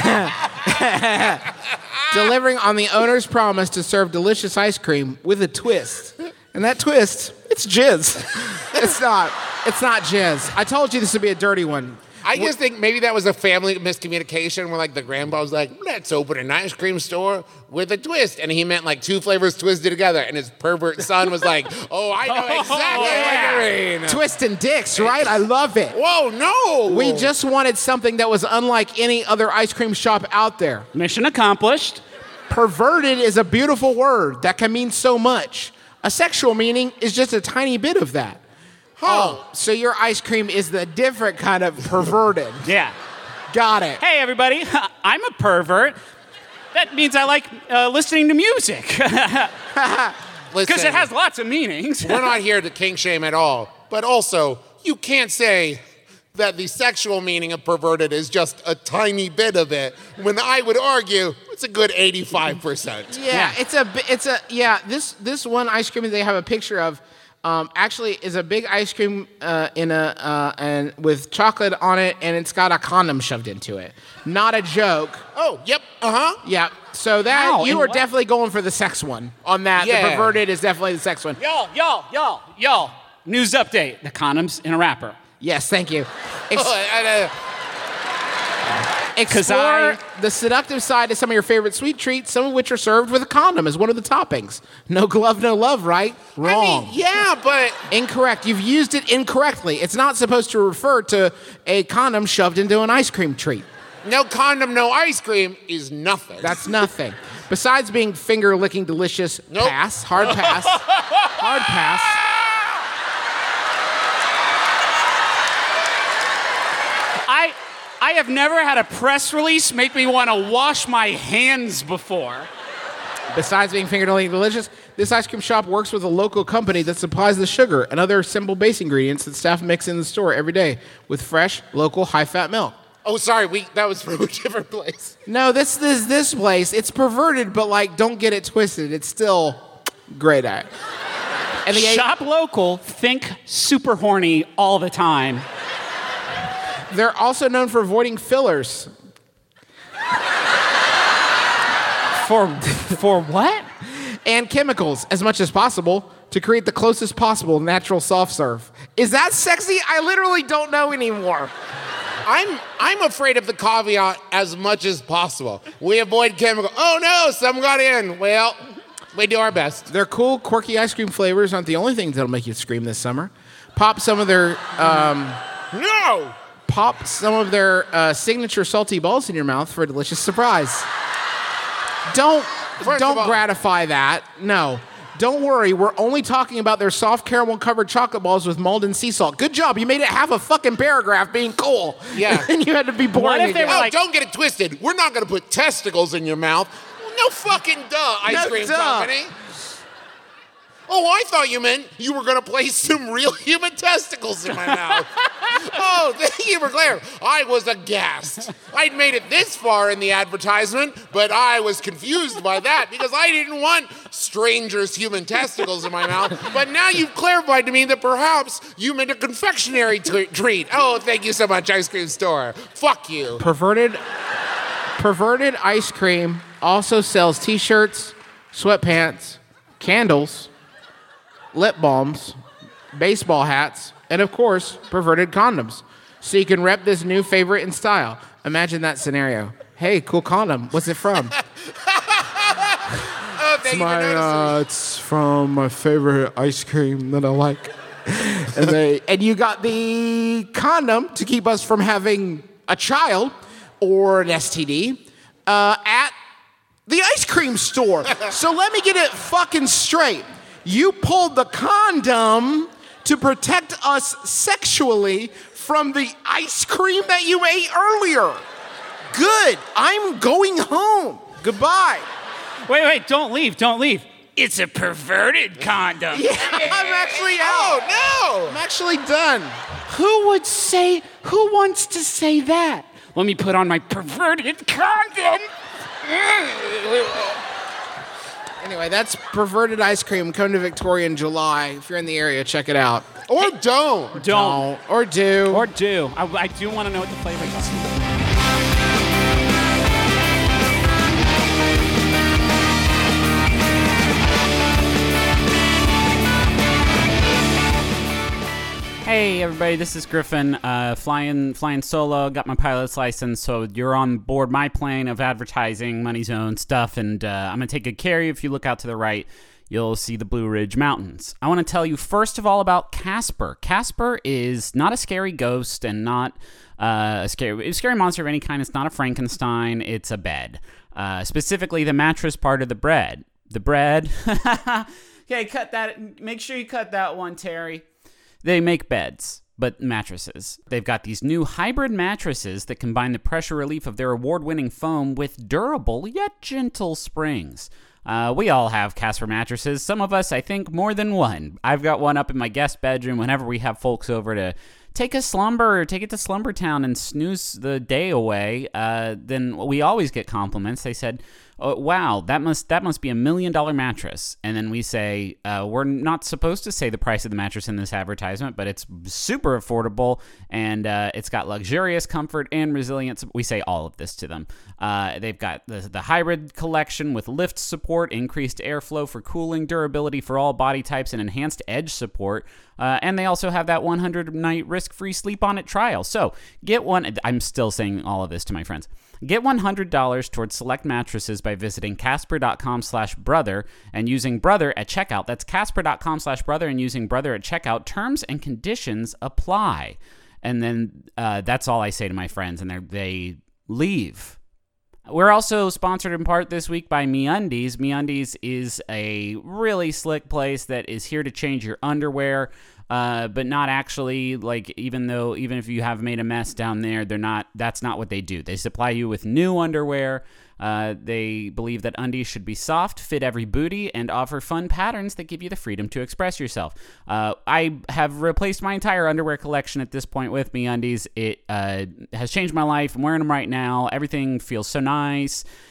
delivering on the owner's promise to serve delicious ice cream with a twist. And that twist, it's jizz. It's not. It's not jizz. I told you this would be a dirty one. I just think maybe that was a family miscommunication where like the grandpa was like, let's open an ice cream store with a twist. And he meant like two flavors twisted together. And his pervert son was like, oh, I know exactly what you mean. Twisting dicks, right? I love it. Whoa, no. We just wanted something that was unlike any other ice cream shop out there. Mission accomplished. Perverted is a beautiful word that can mean so much. A sexual meaning is just a tiny bit of that. Oh, so your ice cream is the different kind of perverted. Yeah. Got it. Hey, everybody, I'm a pervert. That means I like uh, listening to music. Because Listen, it has lots of meanings. we're not here to kink shame at all. But also, you can't say that the sexual meaning of perverted is just a tiny bit of it, when I would argue it's a good eighty-five percent. Yeah, Yeah. it's a bi- it's a yeah. This this one ice cream that they have a picture of, um, actually is a big ice cream uh, in a uh, and with chocolate on it, and it's got a condom shoved into it. Not a joke. Oh, yep, uh-huh. Yeah. So that How? you In are what? definitely going for the sex one on that. Yeah. The perverted is definitely the sex one. Y'all, y'all, y'all, y'all. News update. The condom's in a wrapper. Yes, thank you. Ex- Oh, and, uh, explore I- the seductive side of some of your favorite sweet treats, some of which are served with a condom as one of the toppings. No glove, no love, right? Wrong. I mean, yeah, but Incorrect. You've used it incorrectly. It's not supposed to refer to a condom shoved into an ice cream treat. no condom, no ice cream is nothing. That's nothing. Besides being finger licking delicious, Nope. pass, hard pass, hard pass. I I have never had a press release make me want to wash my hands before. Besides being finger licking delicious, this ice cream shop works with a local company that supplies the sugar and other simple base ingredients that staff mix in the store every day with fresh, local, high-fat milk. Oh, sorry, we that was from a different place. No, this this this place, it's perverted, but like, don't get it twisted. It's still great at it. And the Shop local, think super horny all the time. they're also known for avoiding fillers. For for what? and chemicals as much as possible to create the closest possible natural soft serve. Is that sexy? I literally don't know anymore. I'm I'm afraid of the caveat as much as possible. We avoid chemical. Oh no, some got in. Well, we do our best. Their cool, quirky ice cream flavors aren't the only things that'll make you scream this summer. Pop some of their um, No! pop some of their uh, signature salty balls in your mouth for a delicious surprise. Don't First don't of all- gratify that. No. Don't worry, we're only talking about their soft caramel-covered chocolate balls with Malden sea salt. Good job, you made it half a fucking paragraph being cool. Yeah. And you had to be boring What if they again. were Oh, like- don't get it twisted. We're not gonna put testicles in your mouth. No fucking duh, ice No cream duh. company. Oh, I thought you meant you were gonna place some real human testicles in my mouth. Oh, thank you for clarifying. I was aghast. I'd made it this far in the advertisement, but I was confused by that because I didn't want strangers' human testicles in my mouth. But now you've clarified to me that perhaps you meant a confectionery t- treat. Oh, thank you so much, ice cream store. Fuck you. Perverted, perverted ice cream also sells t-shirts, sweatpants, candles, lip balms, baseball hats, and of course, perverted condoms. So you can rep this new favorite in style. Imagine that scenario. Hey, cool condom. What's it from? Oh, thank you for noticing. it's from my favorite ice cream that I like. and, they, and you got the condom to keep us from having a child or an S T D uh, at the ice cream store. So let me get it fucking straight. You pulled the condom to protect us sexually from the ice cream that you ate earlier. Good. I'm going home. Goodbye. Wait, wait, don't leave, don't leave. It's a perverted condom. Yeah, I'm actually out. Oh, I'm actually done. Who would say, who wants to say that? Let me put on my perverted condom. Anyway, that's perverted ice cream. Come to Victoria in July. If you're in the area, check it out. no. Or don't. Don't. Don't. Or do. Or do. I, I do want to know what the flavors are. Hey everybody, this is Griffin, uh, flying flying solo. Got my pilot's license, so you're on board my plane of advertising, Money Zone stuff, and uh, I'm gonna take good care of you. If you look out to the right, you'll see the Blue Ridge Mountains. I want to tell you first of all about Casper. Casper is not a scary ghost and not uh, a scary a scary monster of any kind. It's not a Frankenstein. It's a bed, uh, specifically the mattress part of the bread. The bread. Okay, cut that. Make sure you cut that one, Terry. They make beds, but mattresses. They've got these new hybrid mattresses that combine the pressure relief of their award-winning foam with durable yet gentle springs. Uh, we all have Casper mattresses. Some of us, I think, more than one. I've got one up in my guest bedroom whenever we have folks over to take a slumber, take it to Slumber Town and snooze the day away. Uh, then we always get compliments. They said, oh, wow, that must that must be a million dollar mattress. And then we say, uh, we're not supposed to say the price of the mattress in this advertisement, but it's super affordable and uh, it's got luxurious comfort and resilience. We say all of this to them. Uh, they've got the, the hybrid collection with lift support, increased airflow for cooling, durability for all body types, and enhanced edge support. Uh, and they also have that one hundred night risk-free sleep on it trial. So get one. I'm still saying all of this to my friends. Get one hundred dollars towards select mattresses by visiting casper.com slash brother and using brother at checkout. That's casper.com slash brother and using brother at checkout. Terms and conditions apply. And then uh, that's all I say to my friends, and they leave. We're also sponsored in part this week by MeUndies. MeUndies is a really slick place that is here to change your underwear, uh, but not actually, like, even though, even if you have made a mess down there, they're not, that's not what they do. They supply you with new underwear. Uh, they believe that undies should be soft, fit every booty, and offer fun patterns that give you the freedom to express yourself. Uh, I have replaced my entire underwear collection at this point with MeUndies. It uh, has changed my life. I'm wearing them right now. Everything feels so nice.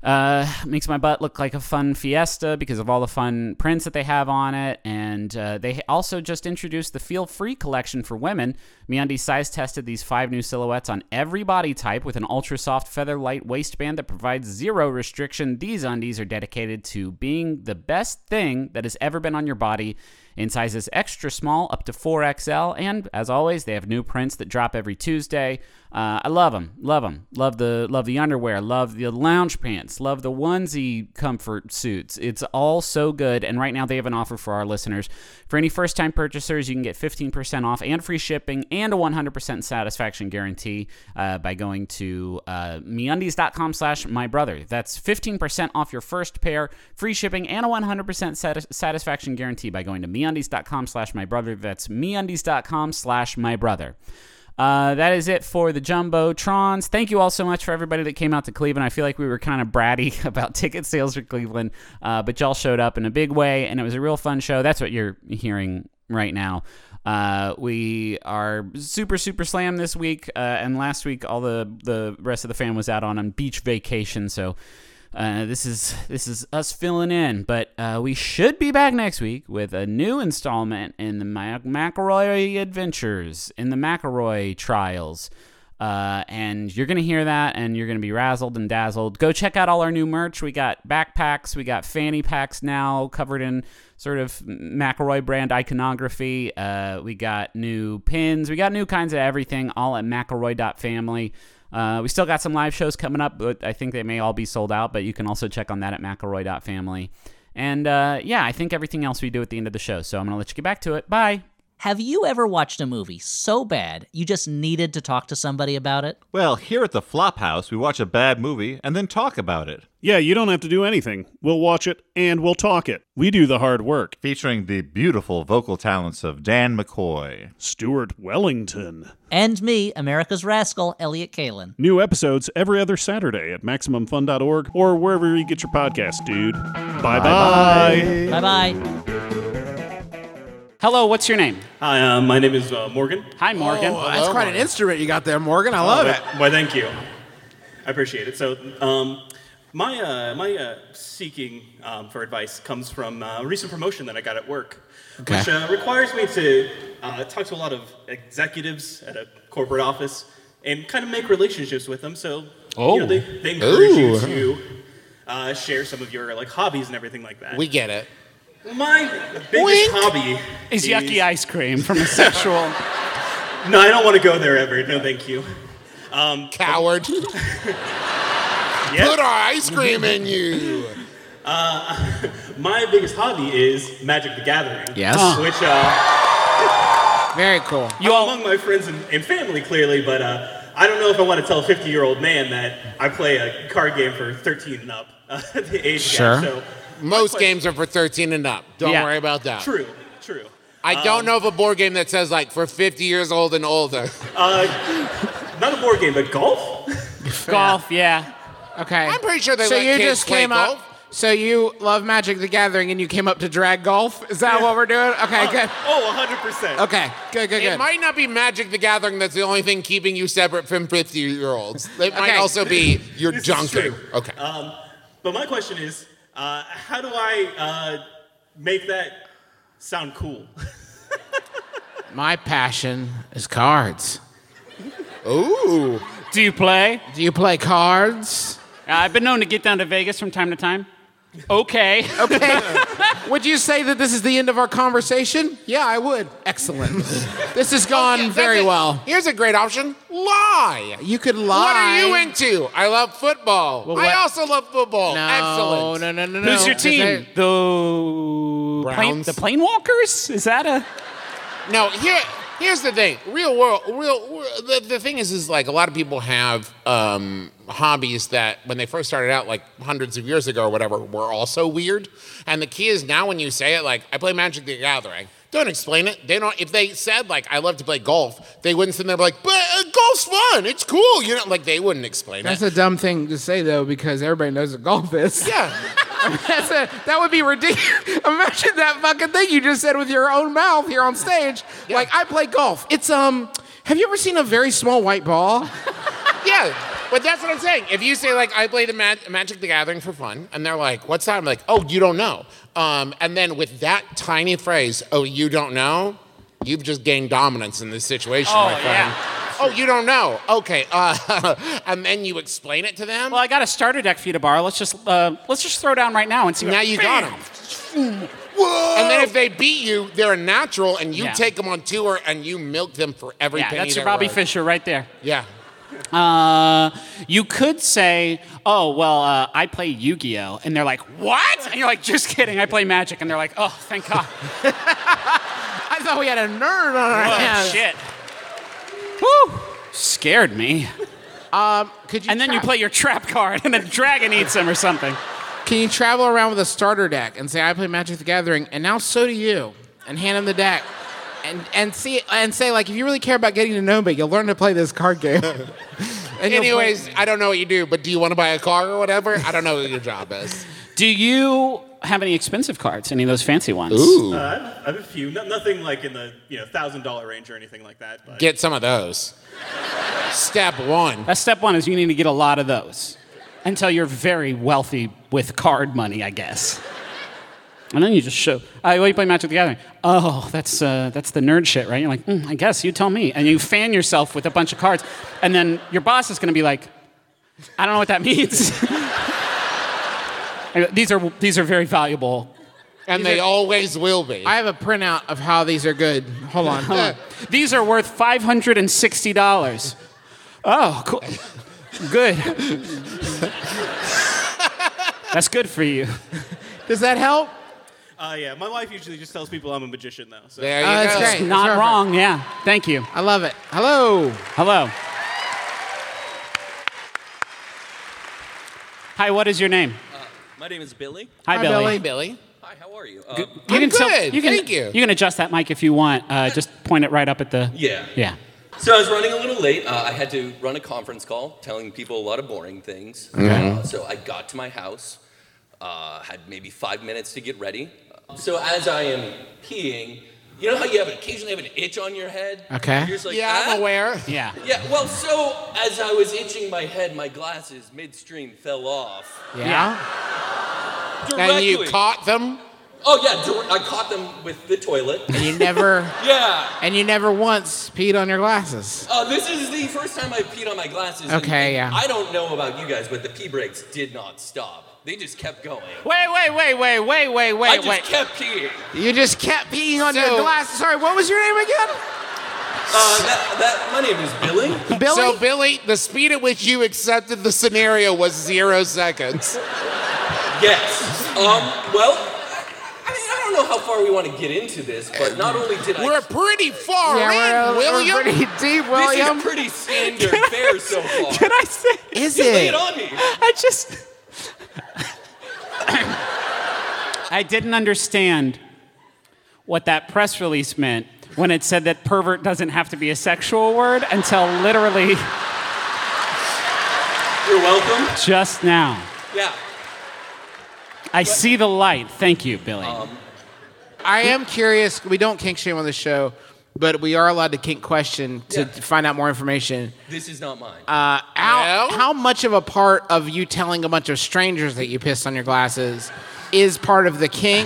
Uh, makes my butt look like a fun fiesta because of all the fun prints that they have on it. And uh, they also just introduced the Feel Free collection for women. MeUndies size tested these five new silhouettes on every body type with an ultra soft feather light waistband that provides zero restriction. These undies are dedicated to being the best thing that has ever been on your body in sizes extra small up to four X L. And as always, they have new prints that drop every Tuesday. Uh, I love them, love them, love the love the underwear, love the lounge pants, love the onesie comfort suits. It's all so good. And right now they have an offer for our listeners. For any first-time purchasers, you can get fifteen percent off and free shipping and a one hundred percent satisfaction guarantee uh, by going to uh, MeUndies.com slash my brother. That's fifteen percent off your first pair, free shipping, and a one hundred percent satis- satisfaction guarantee by going to MeUndies.com slash my brother. That's MeUndies.com slash my brother. Uh, that is it for the Jumbotrons. Thank you all so much for everybody that came out to Cleveland. I feel like we were kind of bratty about ticket sales for Cleveland, uh, but y'all showed up in a big way, and it was a real fun show. That's what you're hearing right now. Uh, we are super, super slammed this week, uh, and last week all the, the rest of the fam was out on a beach vacation, so Uh, this is this is us filling in, but uh, we should be back next week with a new installment in the Mac- McElroy Adventures, in the McElroy Trials. Uh, and you're going to hear that, and you're going to be razzled and dazzled. Go check out all our new merch. We got backpacks. We got fanny packs now covered in sort of McElroy brand iconography. Uh, we got new pins. We got new kinds of everything, all at McElroy dot family. Uh, we still got some live shows coming up, but I think they may all be sold out, but you can also check on that at McElroy dot family. And uh, yeah, I think everything else we do at the end of the show, so I'm going to let you get back to it. Bye. Have you ever watched a movie so bad you just needed to talk to somebody about it? Well, here at the Flophouse, we watch a bad movie and then talk about it. Yeah, you don't have to do anything. We'll watch it and we'll talk it. We do the hard work. Featuring the beautiful vocal talents of Dan McCoy, Stuart Wellington, And me, America's Rascal, Elliot Kalin. New episodes every other Saturday at Maximum Fun dot org or wherever you get your podcasts, dude. Bye-bye. Bye-bye. Hello, what's your name? Hi, uh, my name is uh, Morgan. Hi, Morgan. Oh, that's quite an instrument you got there, Morgan. I love it. Why, thank you. I appreciate it. So, um, my uh, my uh, seeking um, for advice comes from uh, a recent promotion that I got at work, Okay. which uh, requires me to uh, talk to a lot of executives at a corporate office and kind of make relationships with them. So, Oh. you know, they, they encourage you Ooh. to uh, share some of your like hobbies and everything like that. We get it. My biggest Wink. hobby Is yucky ice cream from a sexual... No, I don't want to go there ever. No, thank you. Coward. Yeah. Put our ice cream in you. My biggest hobby is Magic the Gathering. Yes. Which, uh, Very cool. you all among my friends and, and family, clearly, but uh, I don't know if I want to tell a fifty-year-old man that I play a card game for thirteen and up uh, at the age Sure. gap. So, Most my games are for thirteen and up. Don't Yeah. worry about that. True, true. I don't know of a board game that says like for fifty years old and older. Not a board game, but golf? Golf, yeah. Okay. I'm pretty sure they so let you kids just play came golf. up. So you love Magic the Gathering and you came up to drag golf? Is that what we're doing? Okay, good. Oh, one hundred percent. Okay, good, good, It good. might not be Magic the Gathering that's the only thing keeping you separate from fifty-year-olds. It might Okay. also be your This is junking. true. Okay. But my question is, uh, how do I uh, make that sound cool? My passion is cards. Ooh. Do you play? Do you play cards? Uh, I've been known to get down to Vegas from time to time. Okay. Okay. Would you say that this is the end of our conversation? Yeah, I would. Excellent. This has gone Yeah, that's very it. well. Here's a great option. Lie. You could lie. What are you into? I love football. Well, I what- also love football. No, Excellent. no, no, no, no. Who's your Is team? there- The plane, Browns. the Planewalkers? Is that a... No, here, here's the thing. Real world, real. The, the thing is, is like a lot of people have um, hobbies that when they first started out, like hundreds of years ago or whatever, were also weird. And the key is now when you say it, like I play Magic the Gathering. Don't explain it. They don't. If they said like I love to play golf, they wouldn't sit there and be like, but uh, golf's fun. It's cool. You know, like they wouldn't explain That's it. a dumb thing to say though, because everybody knows what golf is. yeah. That's a, that would be ridiculous. Imagine that fucking thing you just said with your own mouth here on stage. Like, I play golf. It's, um, have you ever seen a very small white ball? Yeah. But that's what I'm saying. If you say, like, I played a Ma- Magic the Gathering for fun, and they're like, what's that? I'm like, oh, you don't know. Um, and then with that tiny phrase, oh, you don't know, you've just gained dominance in this situation, Oh, my friend. yeah. Oh, you don't know. Okay. Uh, and then you explain it to them. Well, I got a starter deck for you to borrow. Let's just uh, let's just throw down right now and see. Now what, you got them. And then if they beat you, they're a natural, and you Yeah. take them on tour, and you milk them for every Yeah, penny that's your they're Bobby worth. Fischer right there. Yeah. Uh, you could say, oh, well, uh, I play Yu-Gi-Oh! And they're like, what? And you're like, just kidding, I play Magic. And they're like, oh, thank God. I thought we had a nerd on our Oh, hands. shit. Whew. Scared me. Um, could you And then you tra- play your trap card, and a dragon eats him or something. Can you travel around with a starter deck and say, I play Magic the Gathering, and now so do you, and hand them the deck, and and see and say, like, if you really care about getting to know me, you'll learn to play this card game. And anyways, I don't know what you do, but do you want to buy a car or whatever? I don't know what your job is. Do you have any expensive cards? Any of those fancy ones? Ooh. Uh, I have a few. No, nothing like in the you know thousand dollar range or anything like that. But Get some of those. Step one. That's step one is you need to get a lot of those until you're very wealthy with card money, I guess. And then you just show, uh, well, you play Magic the Gathering. Oh, that's uh, that's the nerd shit, right? You're like, mm, I guess, you tell me. And you fan yourself with a bunch of cards. And then your boss is going to be like, I don't know what that means. I go, these are these are very valuable. And These they are- always will be. I have a printout of how these are good. Hold on. Hold on. These are worth five hundred sixty dollars. Oh, cool. Good. That's good for you. Does that help? uh, yeah, my wife usually just tells people I'm a magician though. So. There you Uh, go. that's great. Not Perfect. wrong, yeah. Thank you. I love it. Hello. Hello. Hi, what is your name? My name is Billy. Hi, Hi, Billy. Billy. Billy. Hi, how are you? G- Um, you I'm can tell- good. you can, Thank you. You can adjust that mic if you want. Uh, just point it right up at the. yeah. Yeah. So I was running a little late. Uh, I had to run a conference call telling people a lot of boring things. Uh, so I got to my house, uh, had maybe five minutes to get ready. So as I am peeing, you know how you have occasionally have an itch on your head? Okay. You're just like, yeah, "Ah?" I'm aware. Yeah. Yeah, well, so as I was itching my head, my glasses midstream fell off. Yeah. Directly. And you caught them, Oh, yeah, dir- I caught them with the toilet. and you never, Yeah. and you never once peed on your glasses. Uh, this is the first time I've peed on my glasses. and- Okay, and yeah. I don't know about you guys, but the pee breaks did not stop. They just kept going. Wait, wait, wait, wait, wait, wait, I wait, just wait. kept peeing. You just kept peeing on So- your glasses. Sorry, what was your name again? Uh, that, that, my name is Billy. Billy. So, Billy, the speed at which you accepted the scenario was zero seconds. Yes. Um, well, I mean, I don't know how far we want to get into this, but not only did I... We're pretty far Yeah, in, we're, William. we're pretty deep, William. This is pretty standard fare so far. Can I say? Is You lay it? it on me. I just. I didn't understand what that press release meant when it said that pervert doesn't have to be a sexual word until literally You're welcome. just now. Yeah. I see the light. Thank you, Billy. I am curious. We don't kink shame on the show, but we are allowed to kink question to Yeah. find out more information. This is not mine. Uh, how, No? how much of a part of you telling a bunch of strangers that you pissed on your glasses is part of the kink?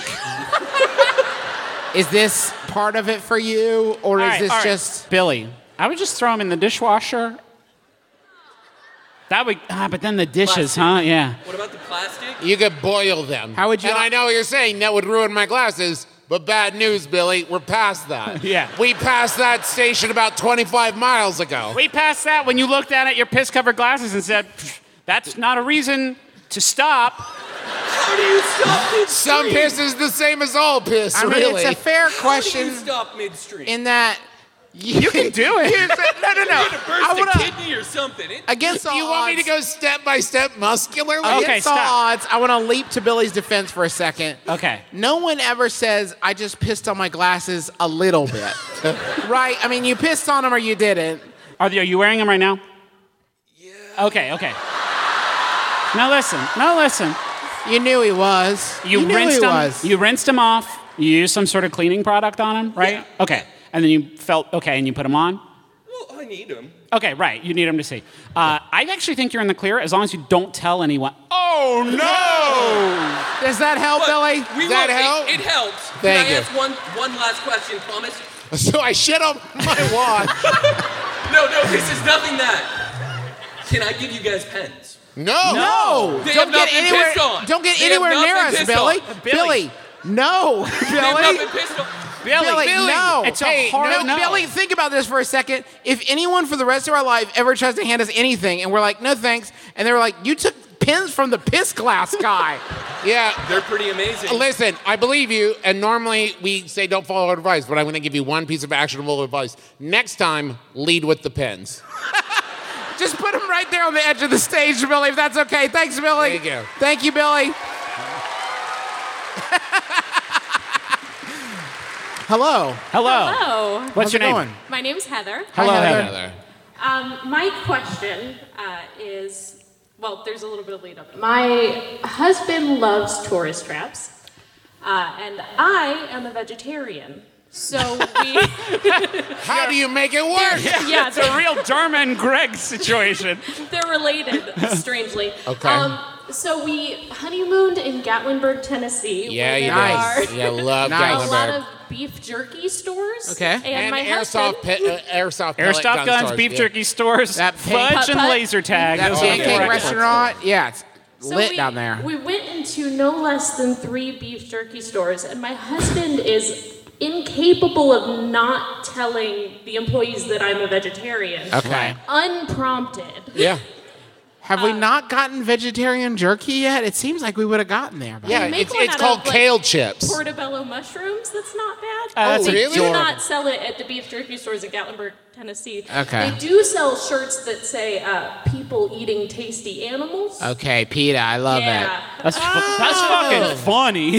Is this part of it for you, or All is right, this all right. just... Billy? I would just throw him in the dishwasher. That would, ah, but then the dishes, Plastic. huh? Yeah. What about the plastic? You could boil them. How would you- And I know what you're saying. That would ruin my glasses. But bad news, Billy. We're past that. Yeah. We passed that station about twenty-five miles ago. We passed that when you looked down at your piss-covered glasses and said, "Pfft, that's not a reason to stop. How do you stop midstream? Some piss is the same as all piss, I mean, really. it's a fair How do you question stop midstream? in that... You, can do it. no, no, no. You're gonna burst I a wanna, kidney or something. It, against all you want me to odds- go step by step muscularly? Okay, Against all stop. odds, I want to leap to Billy's defense for a second. Okay. No one ever says, I just pissed on my glasses a little bit. Right? I mean, you pissed on them or you didn't. Are, you- are you wearing them right now? Yeah. Okay, okay. Now listen, now listen. You knew he was. You, knew rinsed he him. was. You rinsed him off. You used some sort of cleaning product on him, right? Okay. And then you felt okay, and you put him on. well, I need them. Okay, right. You need them to see. Uh, I actually think you're in the clear as long as you don't tell anyone. Oh, no! Does that help, Billy? We Does that will- help? It, it helps. Thank Can I you. ask one, one last question, promise? So I shit on my watch. No, no, this is nothing that. Can I give you guys pens? No. No! They Don't have not get been anywhere. pissed on. Don't get They have anywhere not near been us, pissed Billy. on. Billy. No, They have not Billy. been pissed on. Billy, Billy, Billy, no. it's a hey, hard no, no. Billy, think about this for a second. If anyone for the rest of our life ever tries to hand us anything and we're like, no thanks, and they're like, you took pins from the piss glass guy. Yeah. They're pretty amazing. Listen, I believe you, and normally we say don't follow our advice, but I'm going to give you one piece of actionable advice. Next time, lead with the pens. Just put him right there on the edge of the stage, Billy, if that's okay. Thanks, Billy. There you go. Thank you, Billy. Hello. Hello. Hello. What's How's your it name? going? My name's Heather. Hello, Hi, Heather. Heather. Um, my question uh, is, well, there's a little bit of lead up. My husband loves tourist traps, uh, and I am a vegetarian. So we. How do you make it work? Yeah, It's a real Dharma and Greg situation. they're related, strangely. Okay. Um, so we honeymooned in Gatlinburg, Tennessee. Yeah, where you there Nice. are Yeah, love Nice. a lot Gatlinburg. of beef jerky stores. Okay. And, And my airsoft, husband. pe- uh, airsoft, pellet Airsoft gun guns, stores, beef yeah. jerky stores, That fudge Putt and putt. laser tag. That Those are the pancake four restaurant, yeah, it's So lit we, down there. We went into no less than three beef jerky stores, and my husband is incapable of not telling the employees that I'm a vegetarian. Okay. Unprompted. Yeah. Have we not gotten vegetarian jerky yet? It seems like we would have gotten there. by Yeah, They make it's, one it's out called of, like, kale chips. Portobello mushrooms, that's not bad. Uh, that's Oh, they really? do adorable. not sell it at the beef jerky stores in Gatlinburg, Tennessee. Okay. They do sell shirts that say uh, people eating tasty animals. Okay, PETA, I love yeah. That's, fu- that's fucking funny.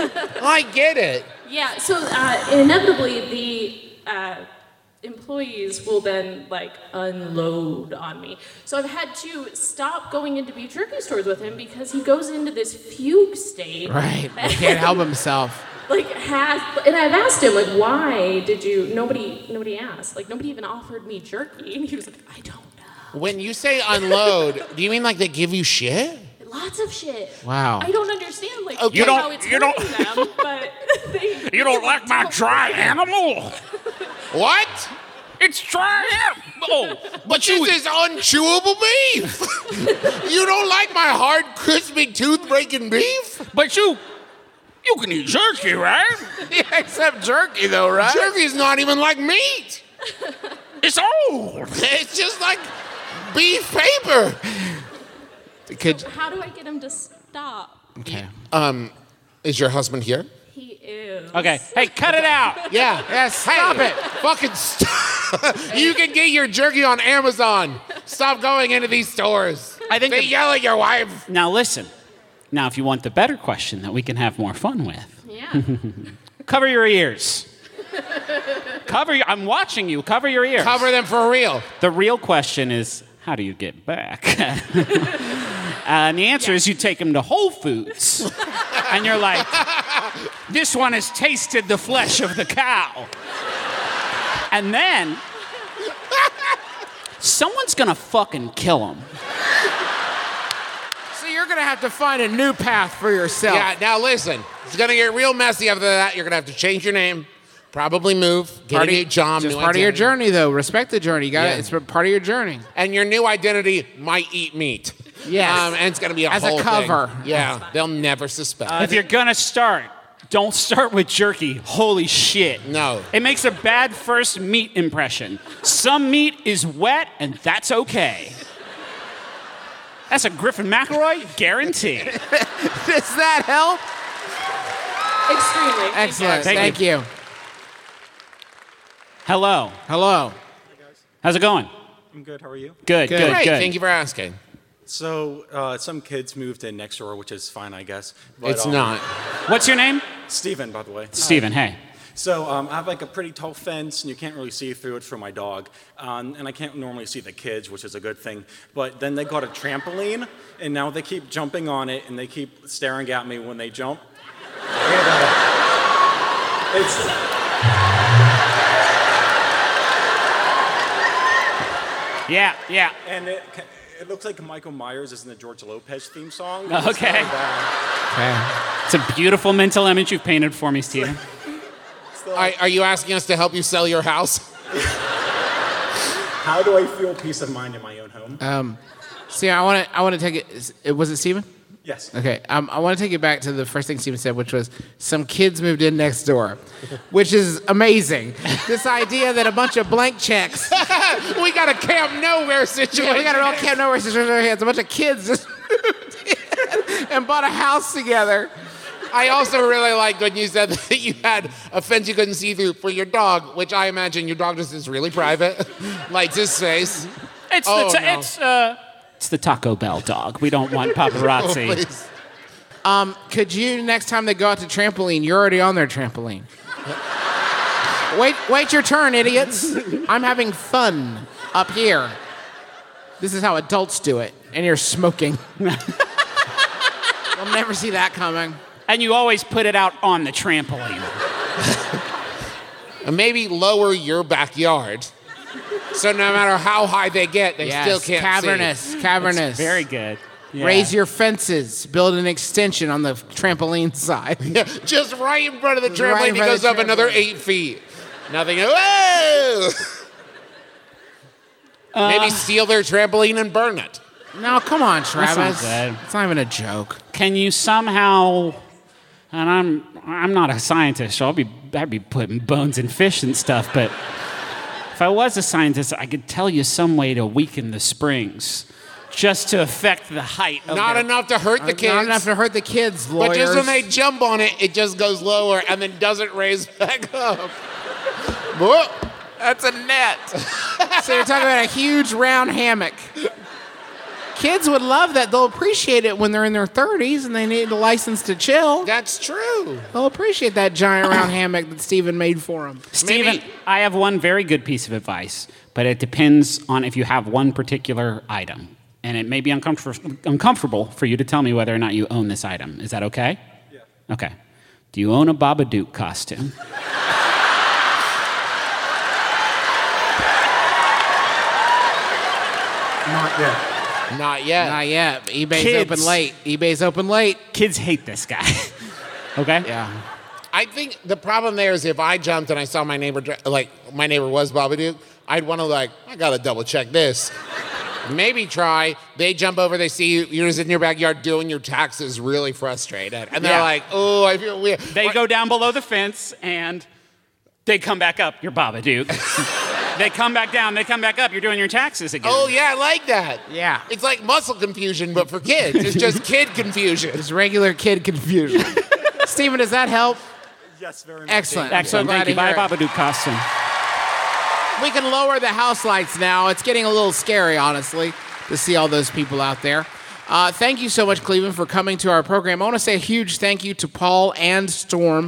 I get it. Yeah, so uh, inevitably the uh, employees will then like unload on me. So I've had to stop going into beef jerky stores with him because he goes into this fugue state. it. Right, he can't help himself. Like has, and I've asked him like, why did you? Nobody, nobody asked. Like nobody even offered me jerky, and he was like, I don't know. When you say unload, do you mean like they give you shit? Lots of shit. Wow. I don't understand like Okay. You how don't- it's you don't- hurting them, but they. You don't like my dry animal? What? It's dry animal. But this is unchewable beef. You don't like my hard, crispy, tooth-breaking beef? But you, you can eat jerky, right? Yeah, except jerky, though, right? Jerky's not even like meat. It's old. It's just like beef paper. Could, How do I get him to stop? okay. Um, is your husband here? He is. Okay, hey, cut it out. Yeah. Yeah, stop Hey, it. Fucking stop. You can get your jerky on Amazon. Stop going into these stores. I think they the- yell at your wife. Now listen. Now, if you want the better question that we can have more fun with, Yeah. cover your ears. Cover your, I'm watching you. Cover your ears. Cover them for real. The real question is, how do you get back? And the answer is you take them to Whole Foods. And you're like, this one has tasted the flesh of the cow. And then, someone's gonna fucking kill him. So you're going to have to find a new path for yourself. Yeah, now listen. It's going to get real messy after that. You're going to have to change your name, probably move, get Part a of- new job. Just new part of your identity. journey, though. Respect the journey. You got Yeah. It's part of your journey. And your new identity might eat meat. Yes. Um, and it's going to be a As a whole cover. thing. Yeah, they'll never suspect. If you're gonna start, don't start with jerky. Holy shit. No. It makes a bad first meat impression. Some meat is wet, and that's okay. That's a Griffin McElroy guarantee. Does that help? Extremely. Excellent. Thank Thank, you. Hello. Hello. How's it going? I'm good. How are you? Good, good, Great, good. thank you for asking. So, uh, some kids moved in next door, which is fine, I guess. But, It's um, not. What's your name? Steven, by the way. Steven, hey. So, um, I have like a pretty tall fence, and you can't really see through it for my dog. Um, and I can't normally see the kids, which is a good thing. But then they got a trampoline, and now they keep jumping on it, and they keep staring at me when they jump. And, uh, it's. Yeah, yeah. And it, it looks like Michael Myers is in the George Lopez theme song. Okay. It's not bad. It's a beautiful mental image you've painted for me, Steven. Are, are you asking us to help you sell your house? How do I feel peace of mind in my own home? Um, see, I want to. I want to take it. it- Was it Steven? Yes. Okay. Um, I want to take you back to the first thing Steven said, which was some kids moved in next door, which is amazing. This idea that a bunch of blank checks. We got a Camp Nowhere situation. Yeah, we got a real Camp Nowhere situation on our hands. A bunch of kids just moved in and bought a house together. I also really like when you said that you had a fence you couldn't see through for your dog, which I imagine your dog just is really private, lights his face. It's Oh, the ta- no. it's uh it's the Taco Bell dog. We don't want paparazzi. Oh, please. Um, could you next time they go out to trampoline, you're already on their trampoline. wait, wait your turn, idiots. I'm having fun up here. This is how adults do it, and you're smoking. You'll never see that coming. And you always put it out on the trampoline. And maybe lower your backyard. So no matter how high they get, they Yes, still can't cavernous, see. cavernous. Very good. Yeah. Raise your fences. Build an extension on the trampoline side. Yeah, just right in front of the Just right trampoline, in it front of goes the up another trampoline. eight feet. Nothing. Whoa! Maybe steal their trampoline and burn it. No, come on, That's not Travis. good. It's not even a joke. Can you somehow? And I'm I'm not a scientist, so I'll be I'd be putting bones in fish and stuff. But if I was a scientist, I could tell you some way to weaken the springs, just to affect the height. Of Not their- enough to hurt the Not kids. enough to hurt the kids, lawyers. But just when they jump on it, it just goes lower and then doesn't raise back up. Whoa, that's a net. So you're talking about a huge round hammock. Kids would love that. They'll appreciate it when they're in their thirties and they need a license to chill. That's true. They'll appreciate that giant round hammock that Steven made for them. Steven, I have one very good piece of advice, but it depends on if you have one particular item. And it may be uncomfort- uncomfortable for you to tell me whether or not you own this item. Is that okay? Yeah. Okay. Do you own a Babadook costume? Not yet. Not yet. Not yet. eBay's Kids. open late. eBay's open late. Kids hate this guy. Okay? Yeah. I think the problem there is if I jumped and I saw my neighbor, dr- like my neighbor was Babadook, I'd want to like, I gotta double check this. Maybe try. They jump over, they see you, you're just in your backyard doing your taxes, really frustrated, and they're Yeah. like, "Oh, I feel weird." They go down below the fence and they come back up. You're Babadook. They come back down. They come back up. You're doing your taxes again. Oh yeah, I like that. Yeah. It's like muscle confusion, but for kids. It's just kid confusion. It's regular kid confusion. Steven, does that help? Yes, very much. Excellent. I'm so Excellent. glad Thank you. to Buy hear a it. Babadook costume. We can lower the house lights now. It's getting a little scary, honestly, to see all those people out there. Uh, thank you so much, Cleveland, for coming to our program. I want to say a huge thank you to Paul and Storm.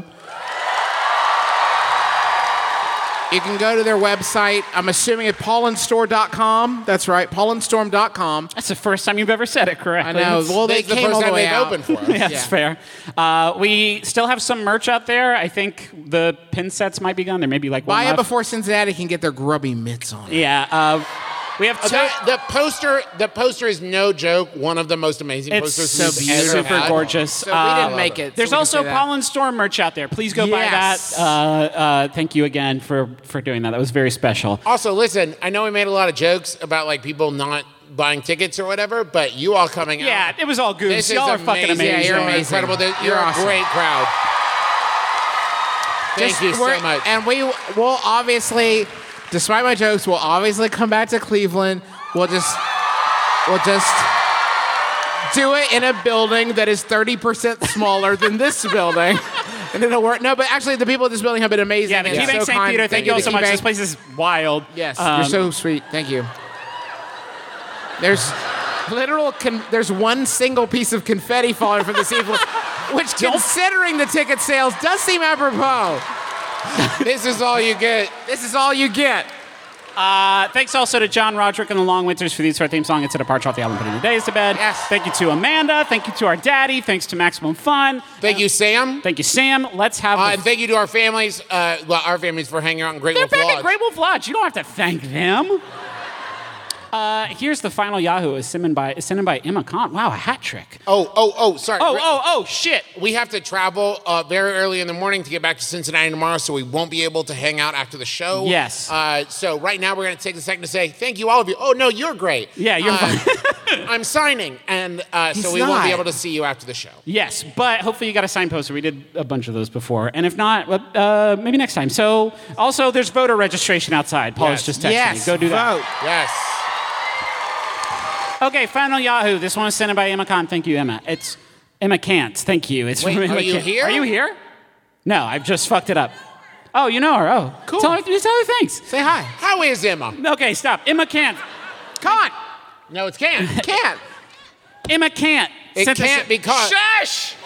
You can go to their website. I'm assuming at paul and store dot com. That's right, paul and storm dot com. That's the first time you've ever said it correctly. I know. Well, they This is the came first all the time way they've out. opened for us. Yeah, that's Yeah. fair. Uh, we still have some merch out there. I think the pin sets might be gone. There may be like one Buy it left. before Cincinnati can get their grubby mitts on. it. Yeah. Uh, we have Uh, two. that- the poster, the poster is no joke. One of the most amazing It's posters so we've ever super had. gorgeous. So we Uh, didn't make it. so There's we can also say that. Paul and Storm merch out there. Please go buy that. Yes. Uh, uh, thank you again for, for doing that. That was very special. Also, listen, I know we made a lot of jokes about like people not buying tickets or whatever, but you all coming out. Yeah, it was all goofs. This is Y'all are fucking amazing. Yeah, you're amazing. Incredible. You're, You're a awesome. great crowd. Thank Just- you so we're- much. And we will obviously, despite my jokes, we'll obviously come back to Cleveland. We'll just, we'll just do it in a building that is thirty percent smaller than this building. And it'll work. No, but actually, the people at this building have been amazing. Yeah, the and Key Bank so Saint kind. Peter. Thank, you all to so Key much. Bank. This place is wild. Yes, Um, you're so sweet. Thank you. There's literal. Con- there's one single piece of confetti falling from the ceiling, which, considering the ticket sales, does seem apropos. This is all you get. This is all you get. Uh, thanks also to John Roderick and the Long Winters for the use of our theme song. It's a departure off the album Putting the Days to Bed. Yes. Thank you to Amanda. Thank you to our daddy. Thanks to Maximum Fun. Thank you, Sam. Thank you, Sam. Let's have. Uh, the- and thank you to our families. Uh, well, our families for hanging out in Great They're Wolf back Lodge. at Great Wolf Lodge. You don't have to thank them. Uh, here's the final Yahoo is sent in by, sent in by Emma Kant. Wow, a hat trick. Oh, oh, oh, sorry. Oh, oh, oh, shit. We have to travel uh, very early in the morning to get back to Cincinnati tomorrow, so we won't be able to hang out after the show. Yes. Uh, so right now we're going to take a second to say thank you, all of you. Oh, no, you're great. Yeah, you're uh, fine. I'm signing, and uh, so He's we won't be not. able to see you after the show. Yes, but hopefully you got a signed poster. We did a bunch of those before. And if not, uh, maybe next time. So also there's voter registration outside. Paul Yes. is just texting Yes, me. Go do that. vote. Yes. Okay, final Yahoo. This one was sent in by Emma Kant. Thank you, Emma. It's Emma Kant. Thank you. It's Wait, from Emma are you Kant. here? Are you here? No, I've just fucked it up. Oh, you know her. Oh, Cool. Tell her, tell her thanks. Say hi. How is Emma? Okay, stop. Emma Kant. Kant. No, it's can't. Can't. Emma Kant. It sent us- can't be Kant. Shush!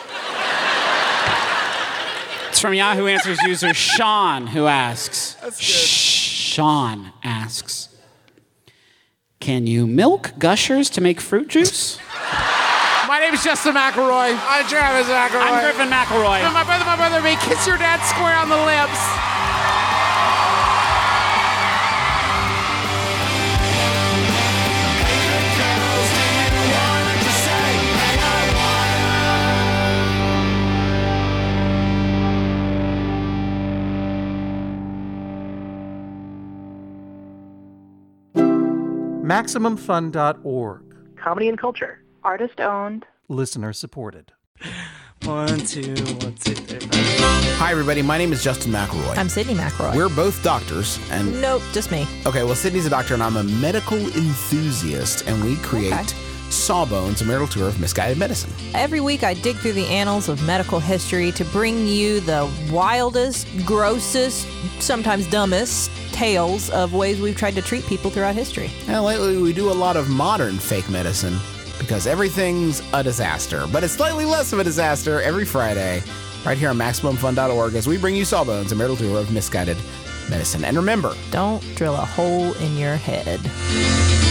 It's from Yahoo Answers user Sean, who asks. That's good. Sean asks, can you milk gushers to make fruit juice? My name is Justin McElroy. I'm Travis McElroy. I'm Griffin McElroy. And my brother, my brother, me. Kiss your dad square on the lips. Maximum Fun dot org. Comedy and culture. Artist owned. Listener supported. One, two, one, two, three, four. Hi, everybody. My name is Justin McElroy. I'm Sydney McElroy. We're both doctors, and Nope, just me. okay. Well, Sydney's a doctor, and I'm a medical enthusiast, and we create Okay. Sawbones, a marital tour of misguided medicine. Every week I dig through the annals of medical history to bring you the wildest, grossest, sometimes dumbest tales of ways we've tried to treat people throughout history. And lately, we do a lot of modern fake medicine because everything's a disaster, but it's slightly less of a disaster every Friday, right here on Maximum Fun dot org, as we bring you Sawbones, a marital tour of misguided medicine. And remember, don't drill a hole in your head.